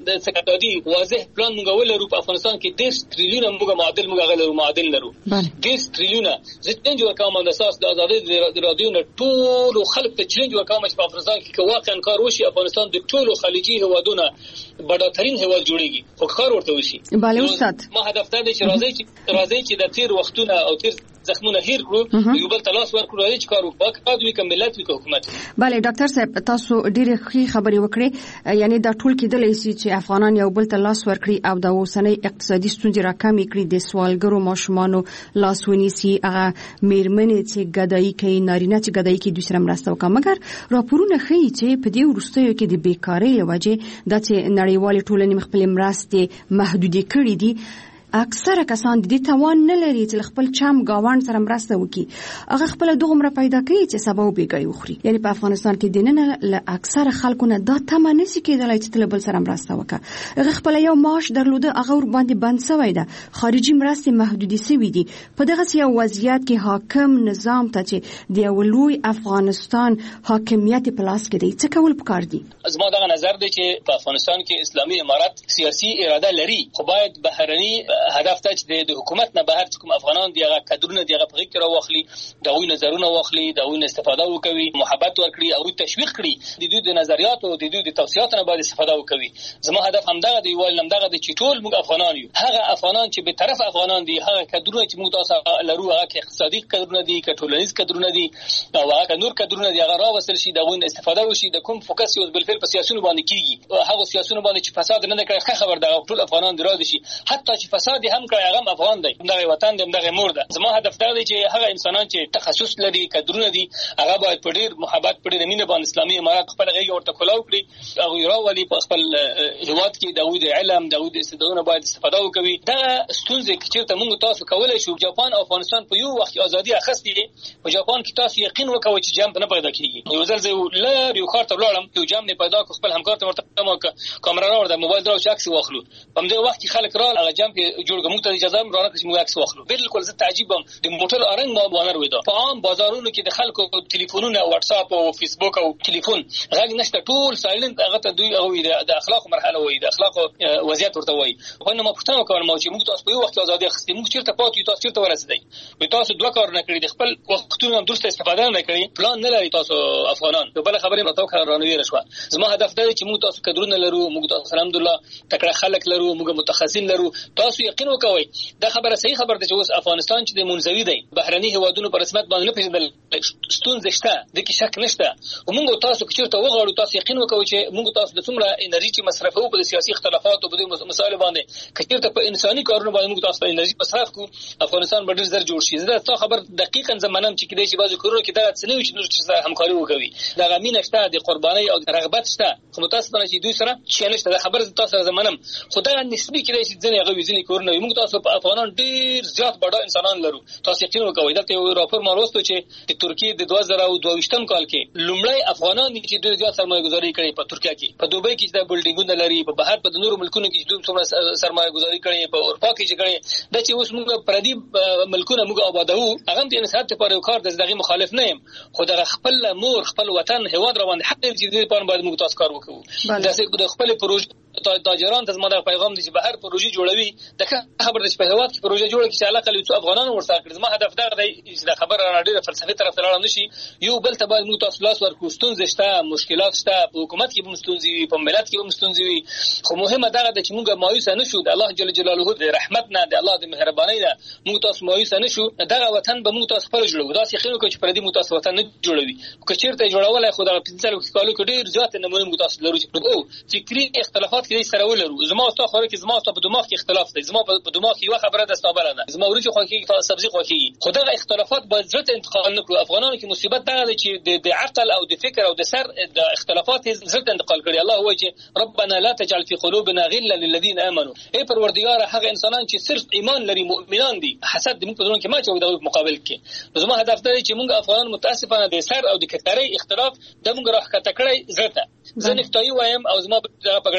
د سکتادي واضح پلان موږ ولرو په افغانستان کې دیش تریلیونه موږ معادل موږ غلرو معادل لرو دیش تریلیونه زتنج وکوم د اساس د ازادي رادیو نه ټول خلک ته چیلنج وکوم چې په افغانستان کې واقعا کار وشي افغانستان د ټولو خلیجي هوادونو بډاترین هواد جوړیږي خو کار ورته وشي. bale استاد ما هدف ته دی چې راځي چې راځي چې د تیر وختونه او تیر زخمونه هیر کړو یو بل تلاش ورکړو چې کار وکړو د وکم ملت وکړو حکومت. bale ډاکټر صاحب تاسو ډېر ښه خبرې وکړې یعنی دا ټول کېدلی شي چې افغانان یو بل تلاش ورکړي او د اوسنۍ اقتصادي ستونزې راکمې کړي د سوالګرو ماشومانو لاس ونیسي هغه میرمنې چې ګدایي کوي نارینه چې ګدایي کوي دوی سره مرسته وکړي. مګر راپورونه ښیي چې په دې وروستیو کې د بیکارۍ له وجې د نړیوالې ټولنې خپلې مرستې محدودې کړې دي. اکثره کسان د دې توان نه لري چې خپل چم گاوند سره مرسته وکړي هغه خپل دغه پیدا کوي چې سبا وبېګي وخوري. یعنی په افغانستان کې د نن له اکثره خلکو نه دا تمه نشي کېدلای چې تل بل سره مرسته وکړي. هغه خپل یو معاش درلوده هغه ور باندې بند شوی ده خارجي مرستې محدودې شوې دي. په دغه یو وضعیت کې حاکم نظام ته چې د ولوی افغانستان حاکمیت په لاس کې دی څه کول پکار دي؟ زما دغه نظر دی چې په افغانستان کې اسلامي امارات سیاسي اراده لري خو باید بهرني هدف ته چې د حکومت نه بهر کوم افغانان دی هغه کډرونه دی هغه په کې راوخلي دغه نظرونه واخلي دغه استفاده وکوي محبت ورکړي او تشویق کړي د دوی د نظریات او د دوی د توصيات نه باید استفاده وکوي. زما هدف همدغه دی ویل همدغه د چې ټول موږ افغانان یو هغه افغانان چې به طرف افغانان دي هغه کډرونه چې موږ تاسو لرو هغه کې اقتصادي کډرونه دي کټولنیز کډرونه دي او هغه نور کډرونه دي هغه راوصل شي دغه استفاده وشي د کوم فوکس یو بل فعل په سیاستونو باندې کیږي هغه سیاستونو باندې چې فساد نه کوي خبر ده ټول افغانان دراد شي حتی چې فساد هم کوي هغه افغان دی دغه وطن دی دغه مور ده. زما هدف دا دی چې هغه انسانان چې تخصص لري کډرونه دي هغه باید په ډیر محبت په ډیر مینه باندې اسلامي امارات خپل غیږ ورته کولاو کړي هغه راولي په خپل هیواد کې دغه د علم دغه د استعدادونو باید استفاده وکوي. دا ستونزې چې موږ تاسو کولای شو جاپان او افغانستان په یو وخت ازادي اخستې په جاپان کې تاسو یقین وکوي چې جام نه پیدا کیږي. یو ځل زه لار یو خاطر لاړم یو جام نه پیدا کو خپل همکار ته ورته ما کیمرا راوړم موبایل درو چې عکس واخلو په دې وخت کې خلک راغله هغه جام کې جوړ کوم ته اجازه هم راکړه چې موږ عکس واخلو. بالکل زه تعجبم د موټر ارنګ ما بانر وېدا په عام بازارونو کې د خلکو ټلیفونونه واتس اپ او فیسبوک او ټلیفون غږ نشته ټول سایلنت هغه ته دوی هغه د اخلاق مرحله وایي د اخلاق وضعیت ورته وایي. خو نو ما پوښتنه وکړم چې موږ تاسو په یو وخت ازادي اخستې موږ چیرته پاتې تاسو چیرته ورسېدای وي تاسو دوه کار نه کړی د خپل وختونو هم درسته استفاده نه کړی پلان نه لري تاسو افغانان. بل خبرې متو کار رانوي رشوه. زما هدف دا دی چې موږ تاسو کډرونه لرو موږ تاسو الحمدلله تکړه خلک لرو موږ متخصصین لرو تاسو یقین وکوي دا خبره صحیح خبره ده چې اوس افغانستان چې د منځوي دی بهرني هوادونو په رسمیت باندې نه پیژندل ستونزې شته د کې شک نشته او موږ تاسو چې چیرته وغواړو تاسو یقین وکوي چې موږ تاسو د څومره انرژي چې مصرفو په سیاسي اختلافات او په مسایلو باندې کچیرته په انساني کارونو باندې موږ تاسو انرژي مصرف کو افغانستان به ډیر زر جوړ شي. زه تاسو خبر دقیقاً زمانم چې کېدای شي بعضو کورونو کې دا څه نه وي چې نور څه همکاري وکوي دا غمینه شته د قرباني او رغبت شته خو تاسو باندې چې دوی سره چې نشته دا خبر تاسو زمانم خدای نسبی کېدای شي ځنه هغه وزنی کورونه موږ تاسو په افغانان ډیر زیات بډا انسانان لرو تاسو یقین وکوي دا یو راپور ما وروسته چې د ترکیه د دوه زره دوه ویشتم کال کې لومړی افغانان چې ډیر زیات سرمایه گذاري کړې په ترکیه کې په دوبۍ کې د بلډینګونو لري په بهر په نورو ملکونو کې چې دوی سرمایه گذاري کړې په اروپا کې چې کړې د چې اوس موږ پردي ملکونه موږ آبادو هغه د انسان ته پر کار د دغه مخالف نه يم خو د خپل مور خپل وطن هواد روان حق دې چې په باندې موږ تاسو کار وکړو د خپل پروژې تاجران ته زموږ پیغام دی چې بهر پروژې جوړوي د خبر د په هواد کې پروژې جوړه کې چې علاقه لري افغانان ورسره کړي. زما هدف دا دی چې دا خبره را ډیره فلسفي طرف ته لاړ نشي یو بل ته باید موږ تاسو لاس ورکو ستونزې شته مشکلات شته په حکومت کې به ستونزې وي په ملت کې به ستونزې وي خو مهمه دا ده چې موږ مایوس نه شو د الله جل جلاله د رحمت نه د الله د مهرباني نه موږ تاسو مایوس نه شو دا وطن به موږ تاسو پر جوړو دا چې خلکو چې پر دې موږ تاسو وطن نه جوړوي که چیرته جوړولای خو دا پنځه کالو کې ډیر زیات نمونه موږ تاسو لرو چې او فکری اختلافات کې سره ولرو زما او تاسو کې زما او په دماغ کې اختلاف دی زما په دماغ کې یو خبره ده ستابله ده زما ورته خو کې تاسو سبزي خو کې خدای اختلافات باید زړه انتقال نکړو. افغانانو کې مصیبت دا ده چې د عقل او د فکر او د سر د اختلافات زړه انتقال کړي. الله وایي چې ربنا لا تجعل في قلوبنا غلا للذين امنوا ای پروردگار هغه انسانان چې صرف ایمان لري مؤمنان دي حسد دې موږ په ځون کې ما چې د مقابل کې زما هدف دا چې موږ افغانان متاسفانه د سر او د کتري اختلاف د موږ راخته کړی زړه ته زه نفتای وایم او زما په پګړی وایي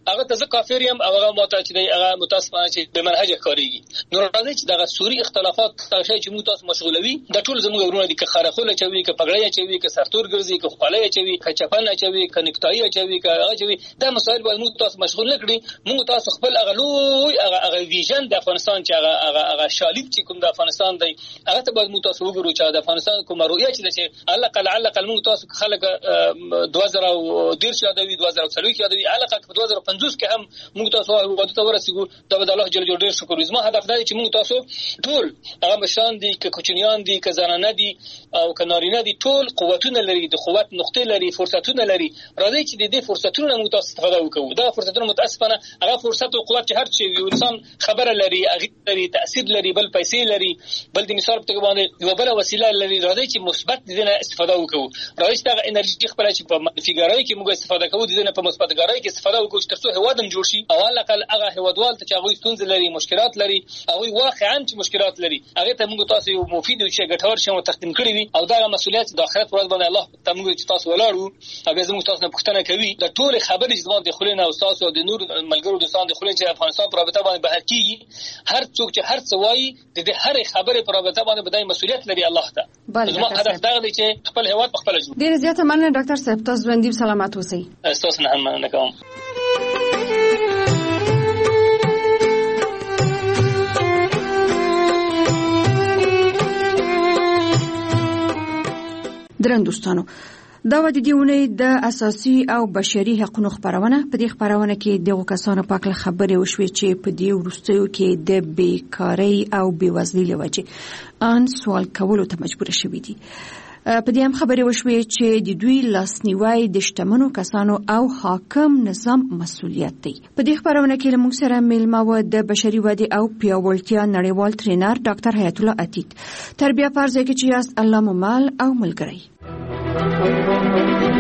هغه ته ځکه کافر یم او هغه ماته چې دی هغه متاسفانه چې به منهج کاریږي. نو راځي چې دغه سوري اختلافات تاسو چې موږ تاسو مشغولوي د ټول زموږ ورونه دي که خرخوله چوي که پګړې چوي که سرتور ګرځي که خپلې چوي که چپنه چوي که نکټای چوي که هغه چوي دا مسایل باید موږ تاسو مشغول نکړي. موږ تاسو خپل هغه لوی هغه هغه ویژن د افغانستان چې هغه هغه هغه شالید چې کوم د افغانستان دی هغه ته باید موږ تاسو وګورو چې د افغانستان کومه رؤیه چې چې الله قل علق موږ تاسو خلک دوه زره ډیر شادوي دوه زره څلوي شادوي علاقه په دوه زره پنځوس کې هم موږ تاسو وادي ته ورسېګو دا د الله جل جلاله شکر زما هدف دی چې موږ تاسو ټول هغه مشان دي که کوچنیان دي که زنانه دي او که نارینه دي ټول قوتونه لري د قوت نقطې لري فرصتونه لري. راځي چې د دې فرصتونو موږ تاسو استفاده وکړو. دا فرصتونه متاسفانه هغه فرصت او قوت چې هر څه یو انسان خبره لري هغه لري تاثیر لري بل پیسې لري بل د مثال په توګه باندې یو بل وسیله لري. راځي چې مثبت دې نه استفاده وکړو. راځي چې هغه انرژي خپل چې په منفي ګرایي کې موږ استفاده کوو دې نه په مثبت ګرایي کې استفاده وکړو چې ترڅو هوادم جوړ شي او علاقه هغه هوادوال ته چې هغه ستونزې لري مشکلات لري هغه واقعا چې مشکلات لري هغه ته موږ تاسو یو مفید او چې ګټور شوم تقدیم کړی وي او دا مسؤلیت د آخرت پر ورځ باندې الله ته موږ چې تاسو ولاړو او به زموږ تاسو نه پوښتنه کوي د ټول خبرې چې زموږ د خلینو او تاسو د نور ملګرو دوستان د خلینو چې افغانستان پر رابطه باندې بهر کیږي هر څوک چې هر څه وایي د دې هر خبرې پر رابطه باندې بدای مسؤلیت لري الله ته. زموږ هدف دا دی چې خپل هیواد خپل جوړ. ډیر زیاته مننه ډاکټر صاحب تاسو باندې سلامات اوسئ. تاسو نه هم مننه کوم. درن دوستانو دا و د دیونه د اساسي او بشري حقوقو خبرونه په دې خبرونه کې دغه کسانو په اړه خبرې وشوي چې په دې ورستیو کې د بیکاری او بیوزلۍ لوجه ان سوال کولو ته مجبور شوي دي. په دې هم خبرې وشوي چې د دوی لاسنیوي د شتمنو کسانو او حاکم نظام مسؤلیت دی. په دې خبرونه کې موږ سره میلمه و د بشري ودې او پیاوړتیا نړیوال ټرینر ډاکټر حیات الله عتیق. تربیه فرض کې چې یاست الله مو مال او ملګری.